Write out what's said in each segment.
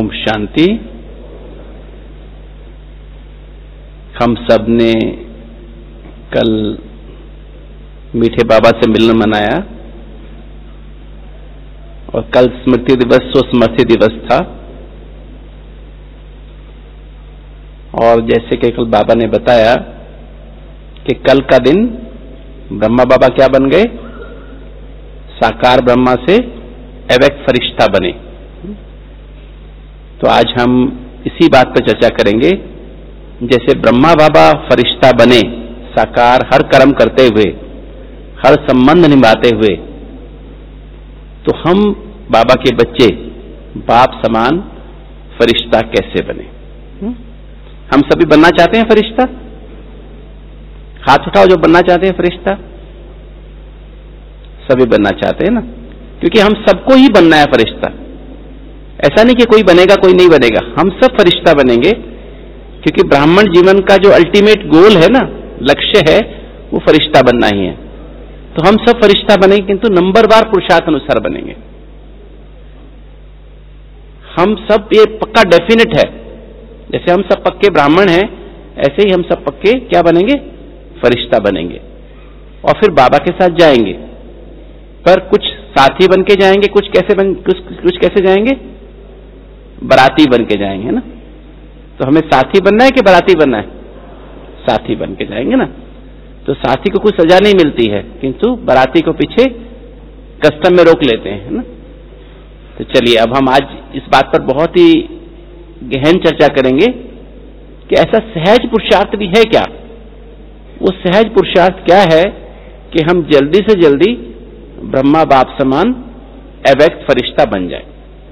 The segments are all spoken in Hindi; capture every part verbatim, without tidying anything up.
ओम शांति। हम सब ने कल मीठे बाबा से मिलन मनाया और कल स्मृति दिवस सुस्मृति दिवस था। और जैसे कि कल बाबा ने बताया कि कल का दिन ब्रह्मा बाबा क्या बन गए, साकार ब्रह्मा से अव्यक्त फरिश्ता बने। तो आज हम इसी बात पर चर्चा करेंगे। जैसे ब्रह्मा बाबा फरिश्ता बने, साकार हर कर्म करते हुए, हर संबंध निभाते हुए, तो हम बाबा के बच्चे बाप समान फरिश्ता कैसे बने? हम सभी बनना चाहते हैं फरिश्ता? हाथ उठाओ जो बनना चाहते हैं फरिश्ता। सभी बनना चाहते हैं ना, क्योंकि हम सबको ही बनना है फरिश्ता। ऐसा नहीं कि कोई बनेगा कोई नहीं बनेगा, हम सब फरिश्ता बनेंगे, क्योंकि ब्राह्मण जीवन का जो अल्टीमेट गोल है ना, लक्ष्य है, वो फरिश्ता बनना ही है। तो हम सब फरिश्ता बनेंगे, किंतु नंबरवार पुरुषार्थ अनुसार बनेंगे। हम सब, ये पक्का डेफिनेट है। जैसे हम सब पक्के ब्राह्मण हैं, ऐसे ही हम सब पक्के क्या बनेंगे? फरिश्ता बनेंगे। और फिर बाबा के साथ जाएंगे, पर कुछ साथी बन के जाएंगे, कुछ कैसे बन कुछ, कुछ कैसे जाएंगे? बराती बन के जाएंगे ना। तो हमें साथी बनना है कि बराती बनना है? साथी बन के जाएंगे ना। तो साथी को कुछ सजा नहीं मिलती है, किंतु बराती को पीछे कस्टम में रोक लेते हैं ना। तो चलिए अब हम आज इस बात पर बहुत ही गहन चर्चा करेंगे कि ऐसा सहज पुरुषार्थ भी है क्या। वो सहज पुरुषार्थ क्या है कि हम जल्दी से जल्दी ब्रह्मा बाप समान अव्यक्त फरिश्ता बन जाए।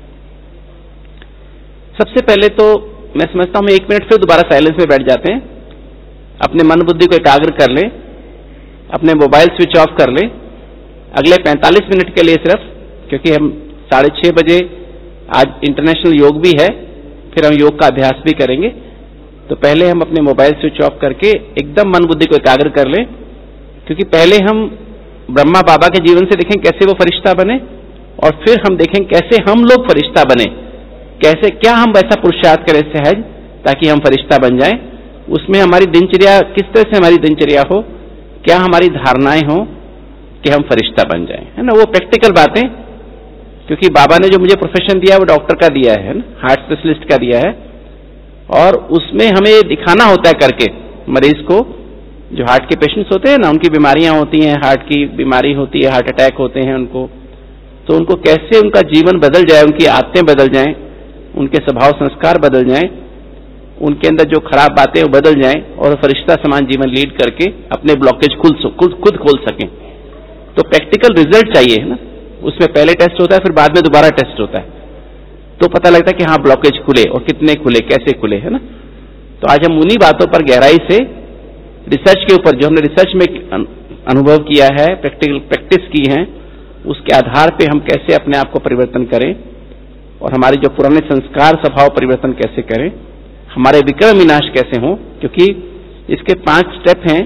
सबसे पहले तो मैं समझता हूं, एक मिनट फिर दोबारा साइलेंस में बैठ जाते हैं, अपने मन बुद्धि को एकाग्र कर लें, अपने मोबाइल स्विच ऑफ कर लें अगले पैंतालीस मिनट के लिए सिर्फ, क्योंकि हम साढ़े छह बजे आज इंटरनेशनल योग भी है, फिर हम योग का अभ्यास भी करेंगे। तो पहले हम अपने मोबाइल स्विच ऑफ करके एकदम मन बुद्धि को एकाग्र कर लें, क्योंकि पहले हम ब्रह्मा बाबा के जीवन से देखें कैसे वो फरिश्ता बने, और फिर हम देखें कैसे हम लोग फरिश्ता बने, कैसे क्या हम वैसा पुरुषार्थ करें सहज, ताकि हम फरिश्ता बन जाएं। उसमें हमारी दिनचर्या किस तरह से हमारी दिनचर्या हो, क्या हमारी धारणाएं हो कि हम फरिश्ता बन जाएं, है ना। वो प्रैक्टिकल बातें, क्योंकि बाबा ने जो मुझे प्रोफेशन दिया वो डॉक्टर का दिया है ना, हार्ट स्पेशलिस्ट का दिया है, और उसमें हमें दिखाना होता है करके मरीज को, जो हार्ट के पेशेंट्स होते हैं ना, उनकी बीमारियां होती हैं, हार्ट की बीमारी होती है, हार्ट अटैक होते हैं उनको, तो उनको कैसे उनका जीवन बदल जाए, उनकी आदतें बदल जाएं, उनके स्वभाव संस्कार बदल जाएं, उनके अंदर जो खराब बातें वो बदल जाएं, और फरिश्ता समान जीवन लीड करके अपने ब्लॉकेज खुद खुद खुद खोल सकें। तो प्रैक्टिकल रिजल्ट चाहिए है ना। उसमें पहले टेस्ट होता है, फिर बाद में दोबारा टेस्ट होता है, तो पता लगता है कि हाँ ब्लॉकेज खुले और कितने खुले, कैसे खुले, है ना। तो आज हम उन्हीं बातों पर गहराई से रिसर्च के ऊपर, जो हमने रिसर्च में अनुभव किया है, प्रैक्टिकल प्रैक्टिस की है, उसके आधार पे हम कैसे अपने आप को परिवर्तन करें, और हमारे जो पुराने संस्कार स्वभाव परिवर्तन कैसे करें, हमारे विक्रम विनाश कैसे हों। क्योंकि इसके पांच स्टेप हैं।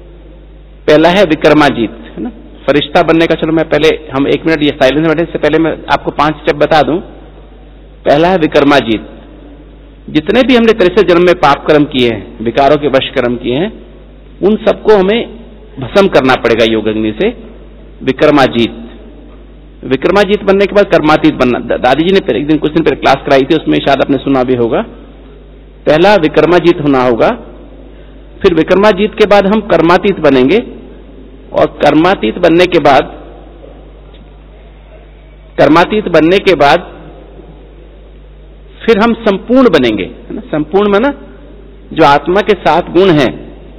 पहला है विक्रमाजीत, है ना, फरिश्ता बनने का। चलो मैं पहले, हम एक मिनट ये साइलेंस में बैठे, इससे पहले मैं आपको पांच स्टेप बता दूं। पहला है विक्रमाजीत। जितने भी हमने तिरसठ जन्म में पाप कर्म किए हैं, विकारों के वश कर्म किए हैं, उन सबको हमें भस्म करना पड़ेगा योग अग्नि से। विक्रमाजीत। विक्रमाजीत बनने के बाद कर्मातीत बनना। दादी जी ने एक दिन कुछ दिन पहले क्लास कराई थी, उसमें शायद आपने सुना भी होगा। पहला विक्रमाजीत होना होगा, फिर विक्रमाजीत के बाद हम कर्मातीत बनेंगे, और कर्मातीत बनने के बाद कर्मातीत बनने के बाद फिर हम संपूर्ण बनेंगे, है ना। संपूर्ण माना जो आत्मा के सात गुण हैं,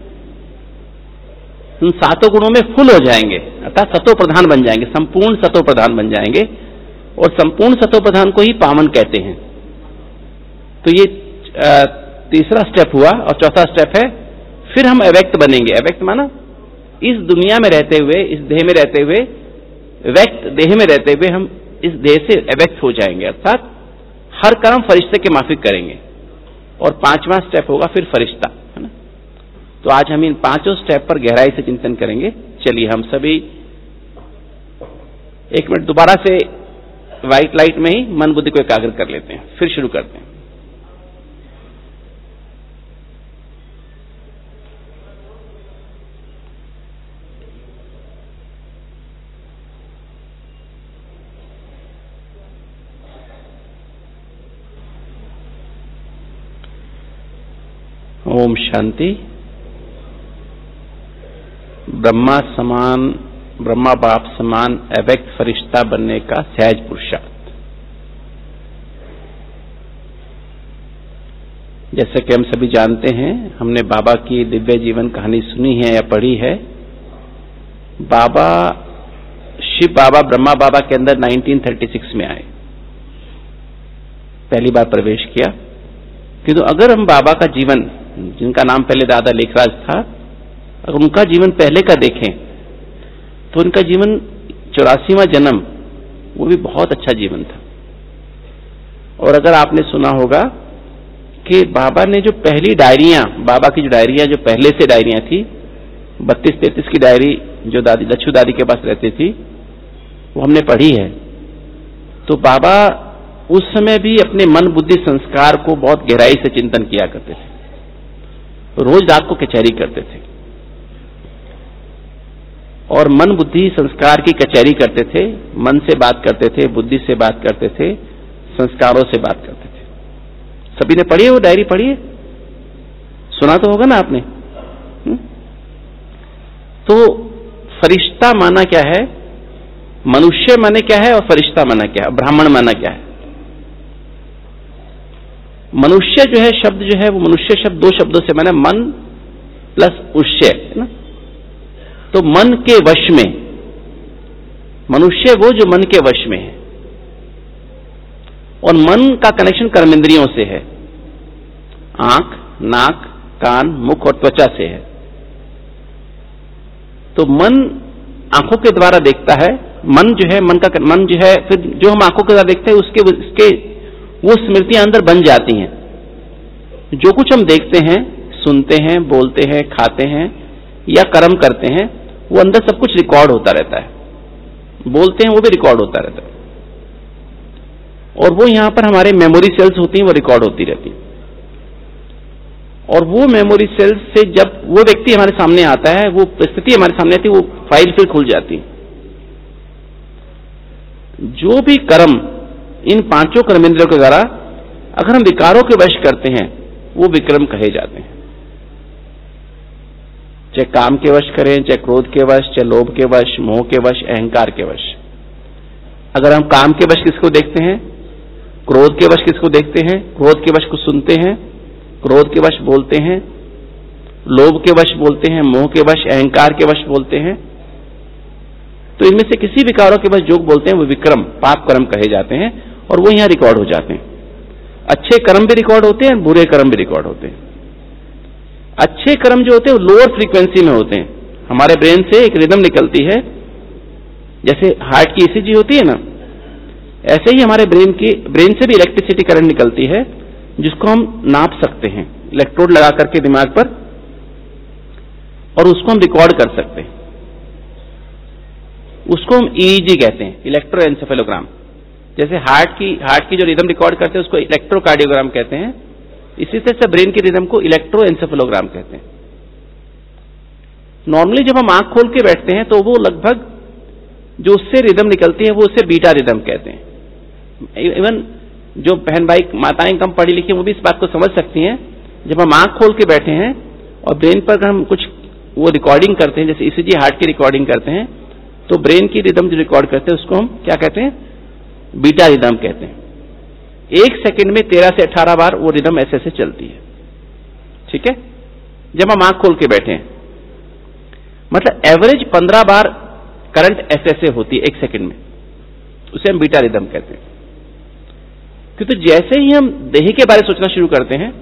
उन सातों गुणों में फुल हो जाएंगे, अर्थात सतो प्रधान बन जाएंगे, संपूर्ण सतो प्रधान बन जाएंगे, और संपूर्ण सतो प्रधान को ही पावन कहते हैं। तो ये आ, तीसरा स्टेप हुआ। और चौथा स्टेप है फिर हम अव्यक्त बनेंगे। अव्यक्त माना इस दुनिया में रहते हुए, इस देह में रहते हुए, व्यक्त देह में रहते हुए हम इस देह से अव्यक्त हो जाएंगे, अर्थात हर कर्म फरिश्ते के माफिक करेंगे। और पांचवा स्टेप होगा फिर फरिश्ता, है ना। तो आज हम इन पांचों स्टेप पर गहराई से चिंतन करेंगे। चलिए हम सभी एक मिनट दोबारा से व्हाइट लाइट में ही मन बुद्धि को एकाग्र कर लेते हैं। फिर शुरू करते हैं। ओम शांति। ब्रह्मा समान, ब्रह्मा बाप समान अव्यक्त फरिश्ता बनने का सहज पुरुषार्थ। जैसे कि हम सभी जानते हैं, हमने बाबा की दिव्य जीवन कहानी सुनी है या पढ़ी है। बाबा, शिव बाबा ब्रह्मा बाबा के अंदर उन्नीस सौ छत्तीस में आए, पहली बार प्रवेश किया। किंतु अगर हम बाबा का जीवन, जिनका नाम पहले दादा लेखराज था, अगर उनका जीवन पहले का देखें तो उनका जीवन चौरासीवां जन्म, वो भी बहुत अच्छा जीवन था। और अगर आपने सुना होगा कि बाबा ने जो पहली डायरियां, बाबा की जो डायरियां जो पहले से डायरियां थी, बत्तीस तैतीस की डायरी जो दादी लच्छू दादी के पास रहती थी, वो हमने पढ़ी है। तो बाबा उस समय भी अपने मन बुद्धि संस्कार को बहुत गहराई से चिंतन किया करते थे। रोज रात को कचहरी करते थे और मन बुद्धि संस्कार की कचहरी करते थे। मन से बात करते थे, बुद्धि से बात करते थे, संस्कारों से बात करते थे। सभी ने पढ़ी है वो डायरी? पढ़ी है? सुना तो होगा ना आपने। हुँ? तो फरिश्ता माना क्या है, मनुष्य माने क्या है, और फरिश्ता माना क्या है, ब्राह्मण माना क्या है। मनुष्य जो है शब्द जो है वो मनुष्य शब्द दो शब्दों से बना, मन प्लस उष्य, है ना। तो मन के वश में, मनुष्य वो जो मन के वश में है। और मन का कनेक्शन कर्मेंद्रियों से है, आंख, नाक, कान, मुख और त्वचा से है। तो मन आंखों के द्वारा देखता है। मन जो है, मन का मन जो है, फिर जो हम आंखों के द्वारा देखते हैं उसके उसके वो स्मृतियां अंदर बन जाती हैं। जो कुछ हम देखते हैं, सुनते हैं, बोलते हैं, खाते हैं या कर्म करते हैं, वो अंदर सब कुछ रिकॉर्ड होता रहता है। बोलते हैं वो भी रिकॉर्ड होता रहता है। और वो यहां पर हमारे मेमोरी सेल्स होती हैं, वो रिकॉर्ड होती रहती हैं। और वो मेमोरी सेल्स से जब वो व्यक्ति हमारे सामने आता है, वो स्थिति हमारे सामने आती है, वो फाइल फिर खुल जाती है। जो भी कर्म इन पांचों कर्मेंद्रियों के द्वारा अगर हम विकारों के वश करते हैं, वो विक्रम कहे जाते हैं। चाहे काम के वश करें, चाहे क्रोध के वश, चाहे लोभ के वश, मोह के वश, अहंकार के वश। अगर हम काम के वश किसको देखते हैं, क्रोध के वश किसको देखते हैं, क्रोध के वश को सुनते हैं, क्रोध के वश बोलते हैं, लोभ के वश बोलते हैं, मोह के वश, अहंकार के वश बोलते हैं, तो इनमें से किसी विकारों के वश जो बोलते हैं वो विक्रम, पाप कर्म कहे जाते हैं। और वो यहां रिकॉर्ड हो जाते हैं। अच्छे कर्म भी रिकॉर्ड होते हैं, बुरे कर्म भी रिकॉर्ड होते हैं। अच्छे कर्म जो होते हैं वो लोअर फ्रीक्वेंसी में होते हैं। हमारे ब्रेन से एक रिदम निकलती है, जैसे हार्ट की ईसीजी होती है ना, ऐसे ही हमारे ब्रेन की ब्रेन से भी इलेक्ट्रिसिटी करंट निकलती है, जिसको हम नाप सकते हैं इलेक्ट्रोड लगा करके दिमाग पर, और उसको हम रिकॉर्ड कर सकते हैं। उसको हम ईईजी कहते हैं, इलेक्ट्रोएन्सेफेलोग्राम। जैसे हार्ट की हार्ट की जो रिदम रिकॉर्ड करते हैं उसको इलेक्ट्रोकार्डियोग्राम कहते हैं, इसी तरह से ब्रेन की रिदम को इलेक्ट्रोएन्सेफेलोग्राम कहते हैं। नॉर्मली जब हम आंख खोल के बैठते हैं तो वो लगभग जो उससे रिदम निकलती है वो उससे बीटा रिदम कहते हैं। इवन जो बहन भाई माताएं कम पढ़ी लिखी वो भी इस बात को समझ सकती हैं। जब हम आंख खोल के बैठे हैं और ब्रेन पर हम कुछ वो रिकॉर्डिंग करते हैं, जैसे ईसीजी हार्ट की रिकॉर्डिंग करते हैं, तो ब्रेन की रिदम जो रिकॉर्ड करते हैं उसको हम क्या कहते हैं, बीटा रिदम कहते हैं। एक सेकंड में तेरह से अठारह बार वो रिदम ऐसे ऐसे चलती है। ठीक है, जब हम आंख खोल के बैठे हैं, मतलब एवरेज पंद्रह बार करंट ऐसे ऐसे होती है एक सेकंड में, उसे हम बीटा रिदम कहते हैं। क्योंकि तो जैसे ही हम देह के बारे में सोचना शुरू करते हैं,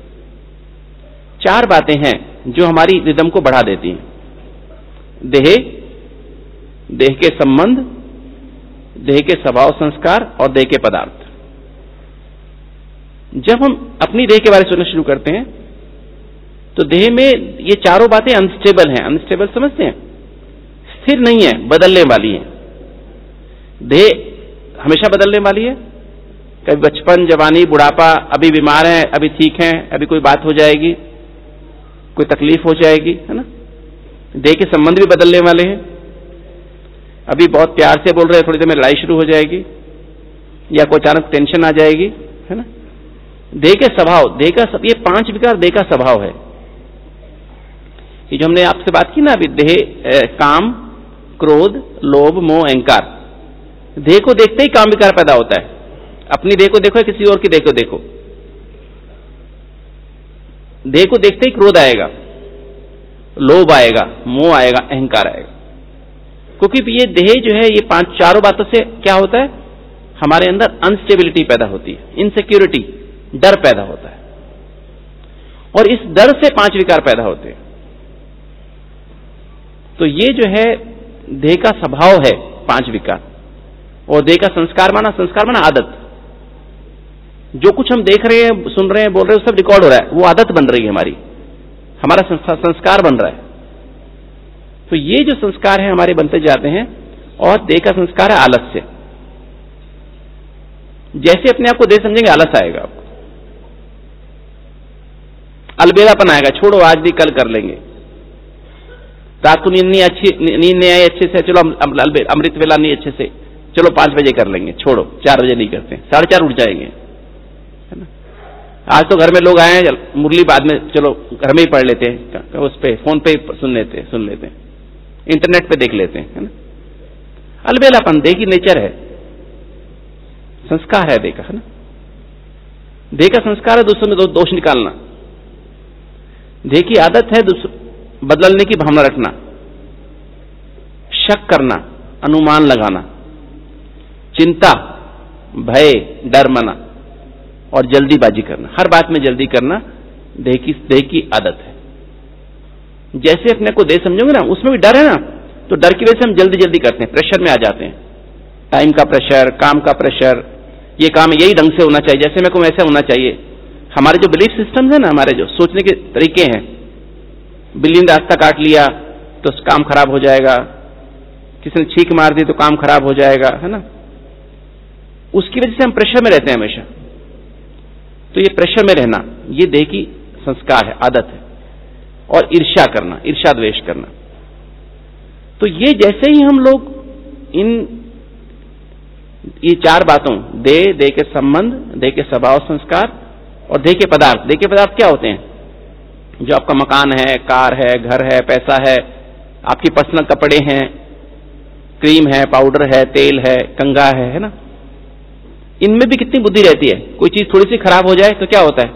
चार बातें हैं जो हमारी रिदम को बढ़ा देती हैं। देह, देह के संबंध, देह के स्वभाव संस्कार और देह के पदार्थ। जब हम अपनी देह के बारे में सोचना शुरू करते हैं तो देह में ये चारों बातें अनस्टेबल हैं। अनस्टेबल समझते हैं, स्थिर नहीं है, बदलने वाली है। देह हमेशा बदलने वाली है। कभी बचपन, जवानी, बुढ़ापा, अभी बीमार हैं, अभी ठीक हैं, अभी कोई बात हो जाएगी, कोई तकलीफ हो जाएगी, है ना। देह के संबंध भी बदलने वाले हैं। अभी बहुत प्यार से बोल रहे हैं, थोड़ी देर में लड़ाई शुरू हो जाएगी, या कोई अचानक टेंशन आ जाएगी, है ना। देह के स्वभाव, देह का सब, ये पांच विकार देह का स्वभाव है। ये जो हमने आपसे बात की ना अभी, देह, काम, क्रोध, लोभ, मोह, अहंकार, देह को देखते ही काम विकार पैदा होता है। अपनी देह को देखो या किसी और की देह को देखो, देह को देखते ही क्रोध आएगा, लोभ आएगा, मोह आएगा, अहंकार आएगा। क्योंकि ये देह जो है, ये पांच चारों बातों से क्या होता है, हमारे अंदर अनस्टेबिलिटी पैदा होती है, इनसिक्योरिटी, डर पैदा होता है, और इस डर से पांच विकार पैदा होते हैं। तो ये जो है देह का स्वभाव है, पांच विकार। और देह का संस्कार माना, संस्कार माना आदत। जो कुछ हम देख रहे हैं, सुन रहे हैं, बोल रहे हैं, सब रिकॉर्ड हो रहा है, वो आदत बन रही है हमारी, हमारा संस्कार बन रहा है। तो ये जो संस्कार है हमारे बनते जाते हैं। और देह का संस्कार है आलस्य। जैसे अपने आप को देह समझेंगे, आलस आएगा आपको, अलबेलापन आएगा, छोड़ो आज भी कल कर लेंगे। रात को नींद नहीं अच्छी, नींद नहीं आई अच्छे से, चलो अमृत वेला नहीं अच्छे से, चलो पांच बजे कर लेंगे, छोड़ो चार बजे नहीं करते, साढ़े चार उठ जाएंगे, है ना। आज तो घर में लोग आए हैं, मुरली बाद में, चलो घर में ही पढ़ लेते हैं, उस पे फोन पे सुन लेते हैं सुन लेते हैं इंटरनेट पे देख लेते हैं, है ना। अलबेलापन देह की नेचर है, संस्कार है देह का, है ना। देह का संस्कार है दूसरों में दोष निकालना। देह की आदत है बदलने की भावना रखना, शक करना, अनुमान लगाना, चिंता, भय, डर मना, और जल्दीबाजी करना, हर बात में जल्दी करना देह की देह की आदत है। जैसे अपने को देह समझोगे ना, उसमें भी डर है ना, तो डर की वजह से हम जल्दी जल्दी करते हैं, प्रेशर में आ जाते हैं, टाइम का प्रेशर, काम का प्रेशर, ये काम यही ढंग से होना चाहिए, जैसे मेरे को वैसे होना चाहिए। हमारे जो बिलीफ सिस्टम है ना, हमारे जो सोचने के तरीके हैं, बिल्ली ने रास्ता काट लिया तो काम खराब हो जाएगा, किसी ने छींक मार दी तो काम खराब हो जाएगा, है ना। उसकी वजह से हम प्रेशर में रहते हैं हमेशा। तो ये प्रेशर में रहना, ये देह की संस्कार है, आदत है। और ईर्ष्या करना, ईर्ष्या द्वेष करना। तो ये जैसे ही हम लोग इन ये चार बातों, देह, देह के संबंध, देह के स्वभाव संस्कार और देह के पदार्थ। देह के पदार्थ क्या होते हैं? जो आपका मकान है, कार है, घर है, पैसा है, आपकी पर्सनल कपड़े हैं, क्रीम है, पाउडर है, तेल है, कंघा है, है ना। इनमें भी कितनी बुद्धि रहती है। कोई चीज थोड़ी सी खराब हो जाए तो क्या होता है?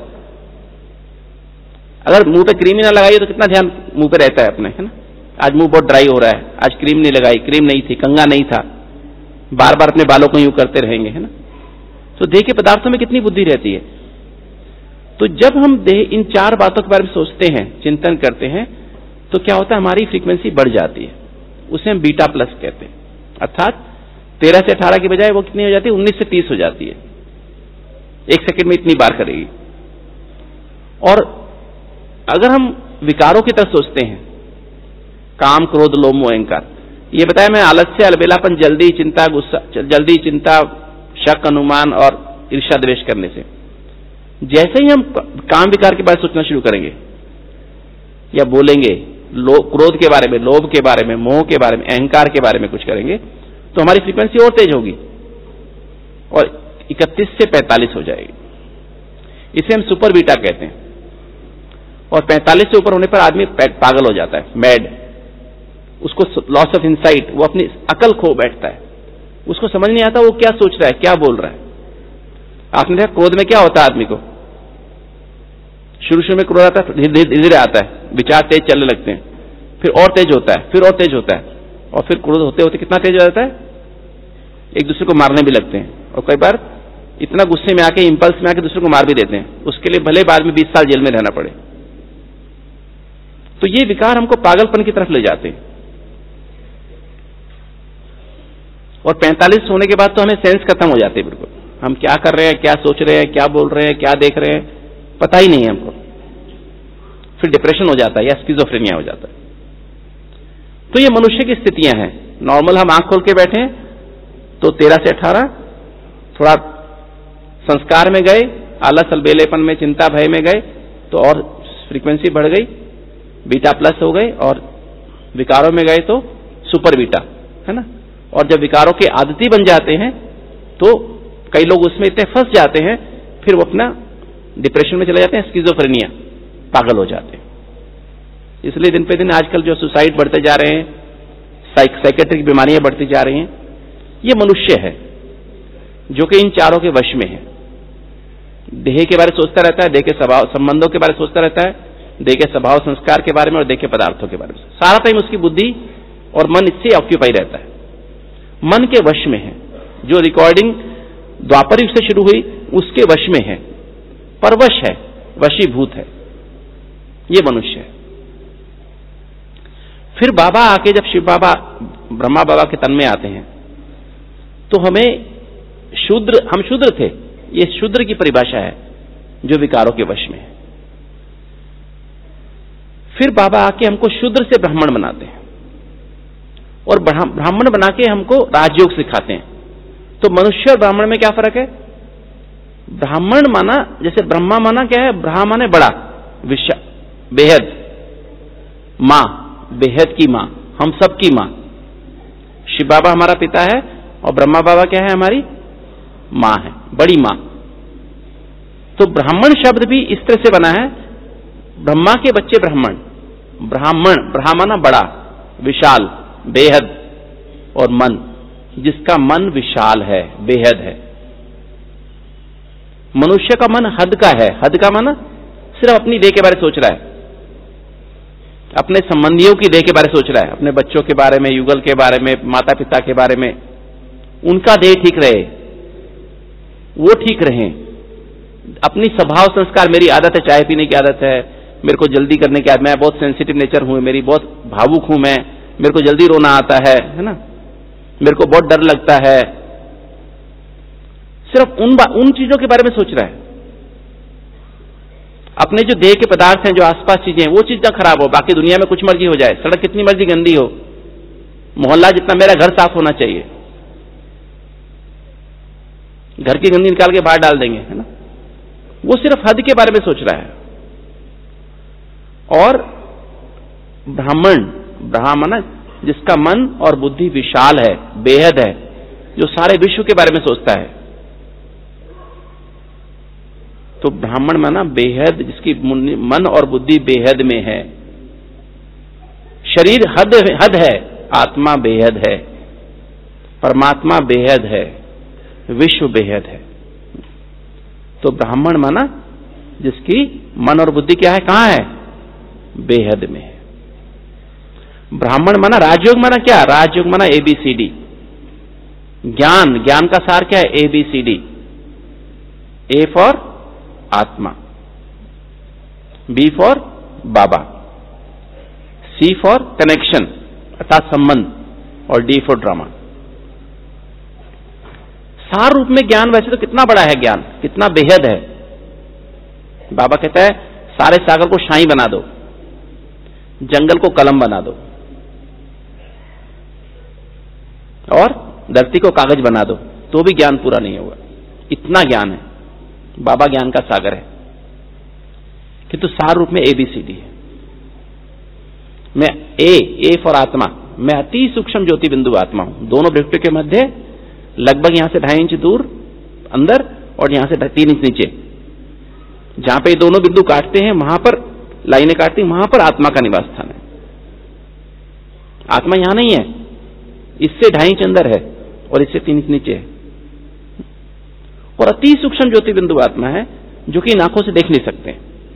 अगर मुंह पे क्रीम ही ना लगाई तो कितना ध्यान मुंह पे रहता है अपने, है ना। आज मुंह बहुत ड्राई हो रहा है, आज क्रीम नहीं लगाई, क्रीम नहीं थी, कंघा नहीं था, बार बार अपने बालों को यूं करते रहेंगे, है ना। तो देह के पदार्थों में कितनी बुद्धि रहती है। तो जब हम देह इन चार बातों के बारे में सोचते हैं, चिंतन करते हैं, तो क्या होता है, हमारी फ्रीक्वेंसी बढ़ जाती है। उसे हम बीटा प्लस कहते हैं। अर्थात तेरह से अठारह की बजाय वो कितनी हो जाती है? उन्नीस से तीस हो जाती है। एक सेकंड में इतनी बार करेगी। और अगर हम विकारों की तरफ सोचते हैं, काम, क्रोध, लोभ, मोह, अहंकार, ये बताया मैं, आलस्य, अलबेलापन, जल्दी चिंता, गुस्सा, जल्दी चिंता, शक, अनुमान और ईर्ष्या द्वेष करने से, जैसे ही हम काम विकार के बारे में सोचना शुरू करेंगे या बोलेंगे, क्रोध के बारे में, लोभ के बारे में, मोह के बारे में, अहंकार के बारे में कुछ करेंगे, तो हमारी फ्रीक्वेंसी और तेज होगी और इकतीस से पैंतालीस हो जाएगी। इसे हम सुपर बीटा कहते हैं। और पैंतालीस से ऊपर होने पर आदमी पागल हो जाता है, मैड, उसको लॉस ऑफ इंसाइट, वो अपनी अकल खो बैठता है, उसको समझ नहीं आता वो क्या सोच रहा है, क्या बोल रहा है। आपने देखा क्रोध में क्या होता है आदमी को? शुरू शुरू में क्रोध आता है, धीरे धीरे आता है, विचार तेज चलने लगते हैं, फिर और तेज होता है, फिर और तेज होता है, और फिर क्रोध होते होते कितना तेज हो जाता है, एक दूसरे को मारने भी लगते हैं। और कई बार इतना गुस्से में आके, इंपल्स में आके दूसरे को मार भी देते हैं। उसके लिए भले बाद में बीस साल जेल में रहना पड़े। तो ये विकार हमको पागलपन की तरफ ले जाते हैं। और पैंतालीस होने के बाद तो हमें सेंस खत्म हो जाते हैं बिल्कुल। हम क्या कर रहे हैं, क्या सोच रहे हैं, क्या बोल रहे हैं, क्या देख रहे हैं, पता ही नहीं है हमको। फिर डिप्रेशन हो जाता है या स्किज़ोफ्रेनिया हो जाता है। तो ये मनुष्य की स्थितियां हैं। नॉर्मल हम आंख खोल के बैठे तो तेरह से अठारह, थोड़ा संस्कार में गए, आलस अलबेलेपन में, चिंता भय में गए तो और फ्रीक्वेंसी बढ़ गई, बीटा प्लस हो गए, और विकारों में गए तो सुपर बीटा, है ना। और जब विकारों के आदती बन जाते हैं तो कई लोग उसमें इतने फंस जाते हैं, फिर वो अपना डिप्रेशन में चले जाते हैं, स्किज़ोफ्रेनिया, पागल हो जाते हैं। इसलिए दिन पे दिन आजकल जो सुसाइड बढ़ते जा रहे हैं, साइकेट्रिक बीमारियां बढ़ती जा रही हैं, ये मनुष्य है जो कि इन चारों के वश में है। देह के बारे में सोचता रहता है, देह के स्वभाव संबंधों के बारे में सोचता रहता है, देह के स्वभाव संस्कार के बारे में और देह के पदार्थों के बारे में। सारा टाइम उसकी बुद्धि और मन इससे ऑक्यूपाई रहता है, मन के वश में है। जो रिकॉर्डिंग द्वापर युग से शुरू हुई उसके वश में है, परवश है, वशीभूत है, ये मनुष्य है। फिर बाबा आके, जब शिव बाबा ब्रह्मा बाबा के तन में आते हैं तो हमें शूद्र, हम शूद्र थे, ये शूद्र की परिभाषा है जो विकारों के वश में है। फिर बाबा आके हमको शूद्र से ब्राह्मण बनाते हैं और ब्राह्मण बना के हमको राजयोग सिखाते हैं। तो मनुष्य और ब्राह्मण में क्या फर्क है? ब्राह्मण माना, जैसे ब्रह्मा माना क्या है? ब्रह्मा माने बड़ा, विशा, बेहद, मां, बेहद की मां, हम सब की मां। शिव बाबा हमारा पिता है और ब्रह्मा बाबा क्या है? हमारी मां है, बड़ी मां। तो ब्राह्मण शब्द भी इस तरह से बना है, ब्रह्मा के बच्चे ब्राह्मण, ब्राह्मण, ब्राह्मण बड़ा, विशाल, बेहद, और मन, जिसका मन विशाल है, बेहद है। मनुष्य का मन हद का है, हद का मन सिर्फ अपनी देह के बारे में सोच रहा है, अपने संबंधियों की देह के बारे में सोच रहा है, अपने बच्चों के बारे में, युगल के बारे में, माता पिता के बारे में, उनका देह ठीक रहे, वो ठीक रहे। अपनी स्वभाव संस्कार, मेरी आदत है चाय पीने की आदत है, मेरे को जल्दी करने की आदत, मैं बहुत सेंसिटिव नेचर हूं, मेरी बहुत भावुक हूं मैं, मेरे को जल्दी रोना आता है है ना, मेरे को बहुत डर लगता है, सिर्फ उन उन चीजों के बारे में सोच रहा है। अपने जो देह के पदार्थ हैं, जो आसपास चीजें हैं, वो चीज ना खराब हो, बाकी दुनिया में कुछ मर्जी हो जाए, सड़क कितनी मर्जी गंदी हो, मोहल्ला जितना, मेरा घर साफ होना चाहिए, घर की गंदी निकाल के बाहर डाल देंगे, है ना। वो सिर्फ हद के बारे में सोच रहा है। और ब्राह्मण, ब्राह्मण जिसका मन और बुद्धि विशाल है, बेहद है, जो सारे विश्व के बारे में सोचता है। तो ब्राह्मण माना बेहद, जिसकी मन और बुद्धि बेहद में है। शरीर हद हद है, आत्मा बेहद है, परमात्मा बेहद है, विश्व बेहद है। तो ब्राह्मण माना जिसकी मन और बुद्धि क्या है? कहां है? बेहद में है। ब्राह्मण माना, राजयोग माना क्या? राजयोग माना ए बी सी डी, ज्ञान, ज्ञान का सार क्या है? A B C D. A for आत्मा, B for Baba, C for connection अर्थात संबंध, और डी फॉर ड्रामा। सार रूप में ज्ञान वैसे तो कितना बड़ा है, ज्ञान कितना बेहद है। बाबा कहता है सारे सागर को शाही बना दो, जंगल को कलम बना दो, और धरती को कागज बना दो, तो भी ज्ञान पूरा नहीं होगा। इतना ज्ञान है, बाबा ज्ञान का सागर है, किंतु सार रूप में एबीसीडी है। मैं ए, ए फॉर आत्मा, मैं अति सूक्ष्म ज्योति बिंदु आत्मा हूं, दोनों वृत्तियों के मध्य लगभग यहां से ढाई इंच दूर अंदर और यहां से तीन इंच नीचे, जहां पे दोनों बिंदु काटते हैं, वहां पर लाइनें काटती हैं, वहां पर आत्मा का निवास स्थान है। आत्मा यहां नहीं है, इससे ढाई इंच अंदर है और इससे तीन इंच नीचे है। और अति सूक्ष्म ज्योति बिंदु आत्मा है, जो कि इन आंखों से देख नहीं सकते।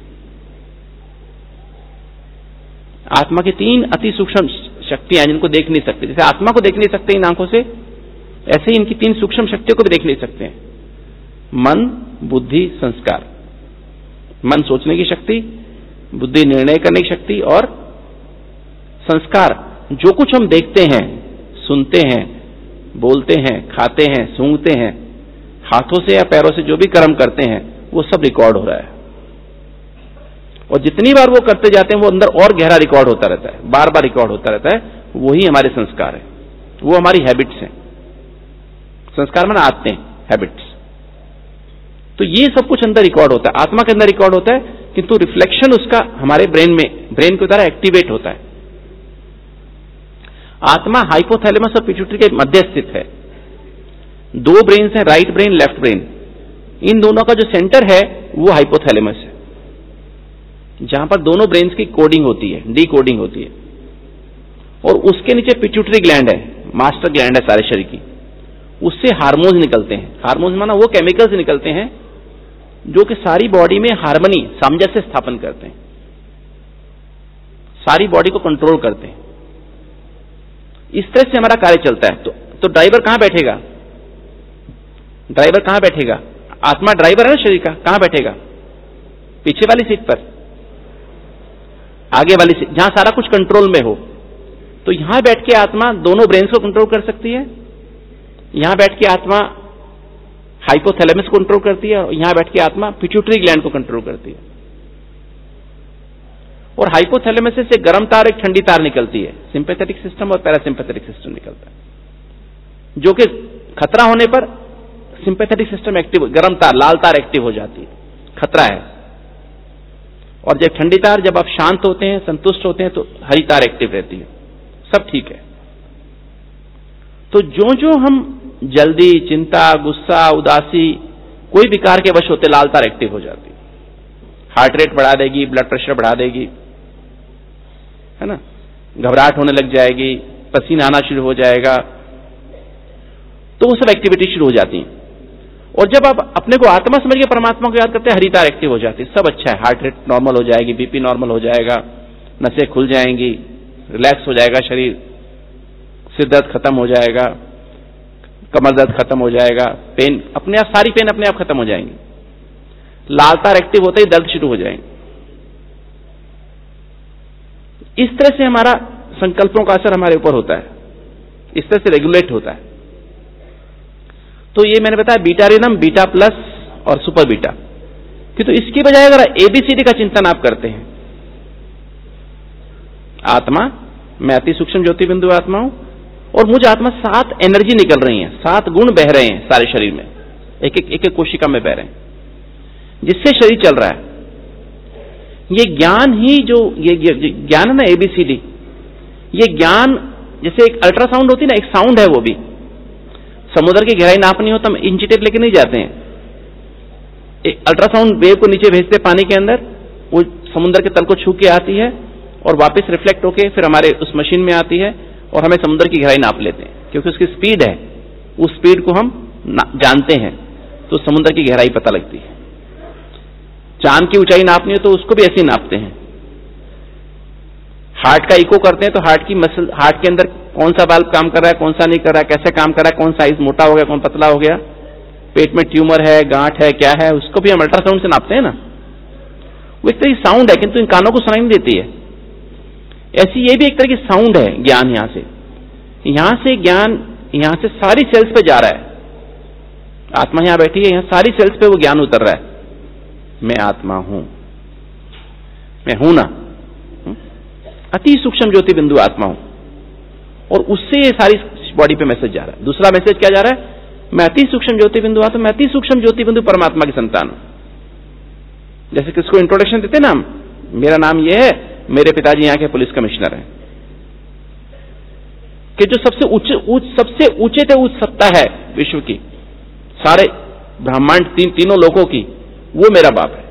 आत्मा की तीन अति सूक्ष्म शक्तियां जिनको देख नहीं सकते, जैसे आत्मा को देख नहीं सकते इन आंखों से, ऐसे ही इनकी तीन सूक्ष्म शक्तियों को भी देख नहीं सकते हैं। मन, बुद्धि, संस्कार। मन सोचने की शक्ति, बुद्धि निर्णय करने की शक्ति, और संस्कार जो कुछ हम देखते हैं, सुनते हैं, बोलते हैं, खाते हैं, सूंघते हैं, हाथों से या पैरों से जो भी कर्म करते हैं, वो सब रिकॉर्ड हो रहा है। और जितनी बार वो करते जाते हैं, वो अंदर और गहरा रिकॉर्ड होता रहता है, बार बार रिकॉर्ड होता रहता है। वही हमारे संस्कार है, वो हमारी हैबिट्स हैं। संस्कार माना आदतें, हैबिट्स। तो ये सब कुछ अंदर रिकॉर्ड होता है, आत्मा के अंदर रिकॉर्ड होता है, किंतु रिफ्लेक्शन उसका हमारे ब्रेन में, ब्रेन के द्वारा एक्टिवेट होता है। आत्मा हाइपोथैलेमस और पिट्यूटरी के मध्य स्थित है। दो ब्रेन हैं, राइट ब्रेन, लेफ्ट ब्रेन। इन दोनों का जो सेंटर है वो हाइपोथैलेमस है, जहां पर दोनों ब्रेन्स की कोडिंग होती है, डी कोडिंग होती है। और उसके नीचे पिट्यूटरी ग्लैंड है, मास्टर ग्लैंड है सारे शरीर की। उससे हार्मोन्स निकलते हैं। हार्मोन्स माना वो केमिकल्स निकलते हैं जो कि सारी बॉडी में हार्मनी, सामंजस्य स्थापन करते हैं, सारी बॉडी को कंट्रोल करते हैं। इस तरह से हमारा कार्य चलता है। तो, तो ड्राइवर कहां बैठेगा? ड्राइवर कहां बैठेगा? आत्मा ड्राइवर है ना शरीर का, कहां बैठेगा? पीछे वाली सीट पर, आगे वाली सीट, जहां सारा कुछ कंट्रोल में हो। तो यहां बैठ के आत्मा दोनों ब्रेन्स को कंट्रोल कर सकती है, यहां बैठ के आत्मा हाइपोथैलेमस को कंट्रोल करती है, और यहां बैठ के आत्मा पिट्यूटरी ग्लैंड को कंट्रोल करती है। और हाइपोथैलेमस से गर्म तार, एक ठंडी तार निकलती है, सिंपैथेटिक सिस्टम और पैरासिम्पैथेटिक सिस्टम निकलता है, जो कि खतरा होने पर सिंपैथेटिक सिस्टम एक्टिव, गर्म तार, लाल तार एक्टिव हो जाती है, खतरा है। और जब ठंडी तार, जब आप शांत होते हैं, संतुष्ट होते हैं, तो हरी तार एक्टिव रहती है, सब ठीक है। तो जो जो हम जल्दी, चिंता, गुस्सा, उदासी, कोई विकार के वश होते, लाल तार एक्टिव हो जाती है, हार्ट रेट बढ़ा देगी, ब्लड प्रेशर बढ़ा देगी, है ना, घबराहट होने लग जाएगी, पसीना आना शुरू हो जाएगा, तो वो सब एक्टिविटी शुरू हो जाती है। और जब आप अपने को आत्मा समझ के परमात्मा को याद करते हैं, हरी तार एक्टिव हो जाती है, सब अच्छा है, हार्ट रेट नॉर्मल हो जाएगी, बीपी नॉर्मल हो जाएगा, नसें खुल जाएंगी, रिलैक्स हो जाएगा शरीर, सिर दर्द खत्म हो जाएगा, कमर दर्द खत्म हो जाएगा, पेन अपने आप, सारी पेन अपने आप खत्म हो जाएंगी। लाल तार एक्टिव होते ही दर्द शुरू हो जाएंगे। इस तरह से हमारा संकल्पों का असर हमारे ऊपर होता है, इस तरह से रेगुलेट होता है। तो ये मैंने बताया बीटा रिदम, बीटा प्लस और सुपर बीटा। कि तो इसकी बजाय अगर एबीसीडी का चिंतन आप करते हैं, आत्मा, मैं अति सूक्ष्म ज्योति बिंदु आत्मा हूं, और मुझ आत्मा सात एनर्जी निकल रही है, सात गुण बह रहे हैं सारे शरीर में, एक एक एक एक कोशिका में बह रहे हैं, जिससे शरीर चल रहा है। ये ज्ञान ही जो ये ज्ञान है ना, एबीसीडी, ये ज्ञान जैसे एक अल्ट्रासाउंड होती है ना, एक साउंड है वो भी। समुद्र की गहराई नापनी हो तो हम इंची टेप लेके नहीं जाते हैं, एक अल्ट्रासाउंड वेव को नीचे भेजते पानी के अंदर, वो समुद्र के तल को छू के आती है और वापस रिफ्लेक्ट होके फिर हमारे उस मशीन में आती है, और हमें समुद्र की गहराई नाप लेते हैं, क्योंकि उसकी स्पीड है, उस स्पीड को हम जानते हैं, तो समुद्र की गहराई पता लगती है। चांद की ऊंचाई नापनी हो तो उसको भी ऐसे ही नापते हैं। हार्ट का इको करते हैं तो हार्ट की मसल, हार्ट के अंदर कौन सा वाल्व काम कर रहा है, कौन सा नहीं कर रहा है, कैसे काम कर रहा है, कौन साइज मोटा हो गया, कौन पतला हो गया, पेट में ट्यूमर है, गांठ है, क्या है, उसको भी हम अल्ट्रासाउंड से नापते हैं ना। वो एक तरह की साउंड है, किंतु इन कानों को सुनाई नहीं देती है। ऐसी ये भी एक तरह की साउंड है ज्ञान। यहां से यहां से ज्ञान यहां से सारी सेल्स पे जा रहा है। आत्मा यहां बैठी है, यहां सारी सेल्स पे वो ज्ञान उतर रहा है, मैं आत्मा हूं, मैं हूं ना, अति सूक्ष्म ज्योति बिंदु आत्मा हूं, और उससे ये सारी बॉडी पे मैसेज जा रहा है। दूसरा मैसेज क्या जा रहा है, मैं अति सूक्ष्म ज्योति बिंदु आत्मा, मैं अति सूक्ष्म ज्योति बिंदु परमात्मा की संतान हूं। जैसे किसको इंट्रोडक्शन देते ना हम, मेरा नाम ये है, मेरे पिताजी यहाँ के पुलिस कमिश्नर हैं, कि जो सबसे ऊंचे ऊंच सबसे ऊंचे से ऊंच सत्ता है विश्व की, सारे ब्रह्मांड तीन तीनों लोगों की, वो मेरा बाप है।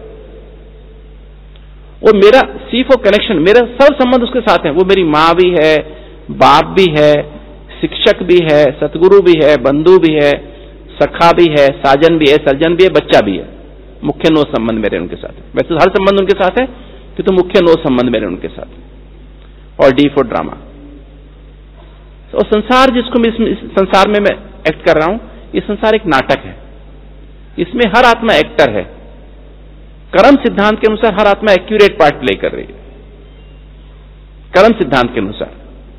और मेरा सी फॉर कनेक्शन, मेरा सब संबंध उसके साथ है। वो मेरी माँ भी है, बाप भी है, शिक्षक भी है, सतगुरु भी है, बंधु भी है, सखा भी है, साजन भी है, सर्जन भी है, बच्चा भी है। मुख्य नौ संबंध मेरे उनके साथ है। वैसे हर संबंध उनके साथ है, कि तो मुख्य नौ संबंध मेरे उनके साथ। और डी फॉर ड्रामा। और संसार जिसको मैं इस संसार में मैं एक्ट कर रहा हूं, ये संसार एक नाटक है, इसमें हर आत्मा एक्टर है। कर्म सिद्धांत के अनुसार हर आत्मा एक्यूरेट पार्ट प्ले कर रही है, कर्म सिद्धांत के अनुसार।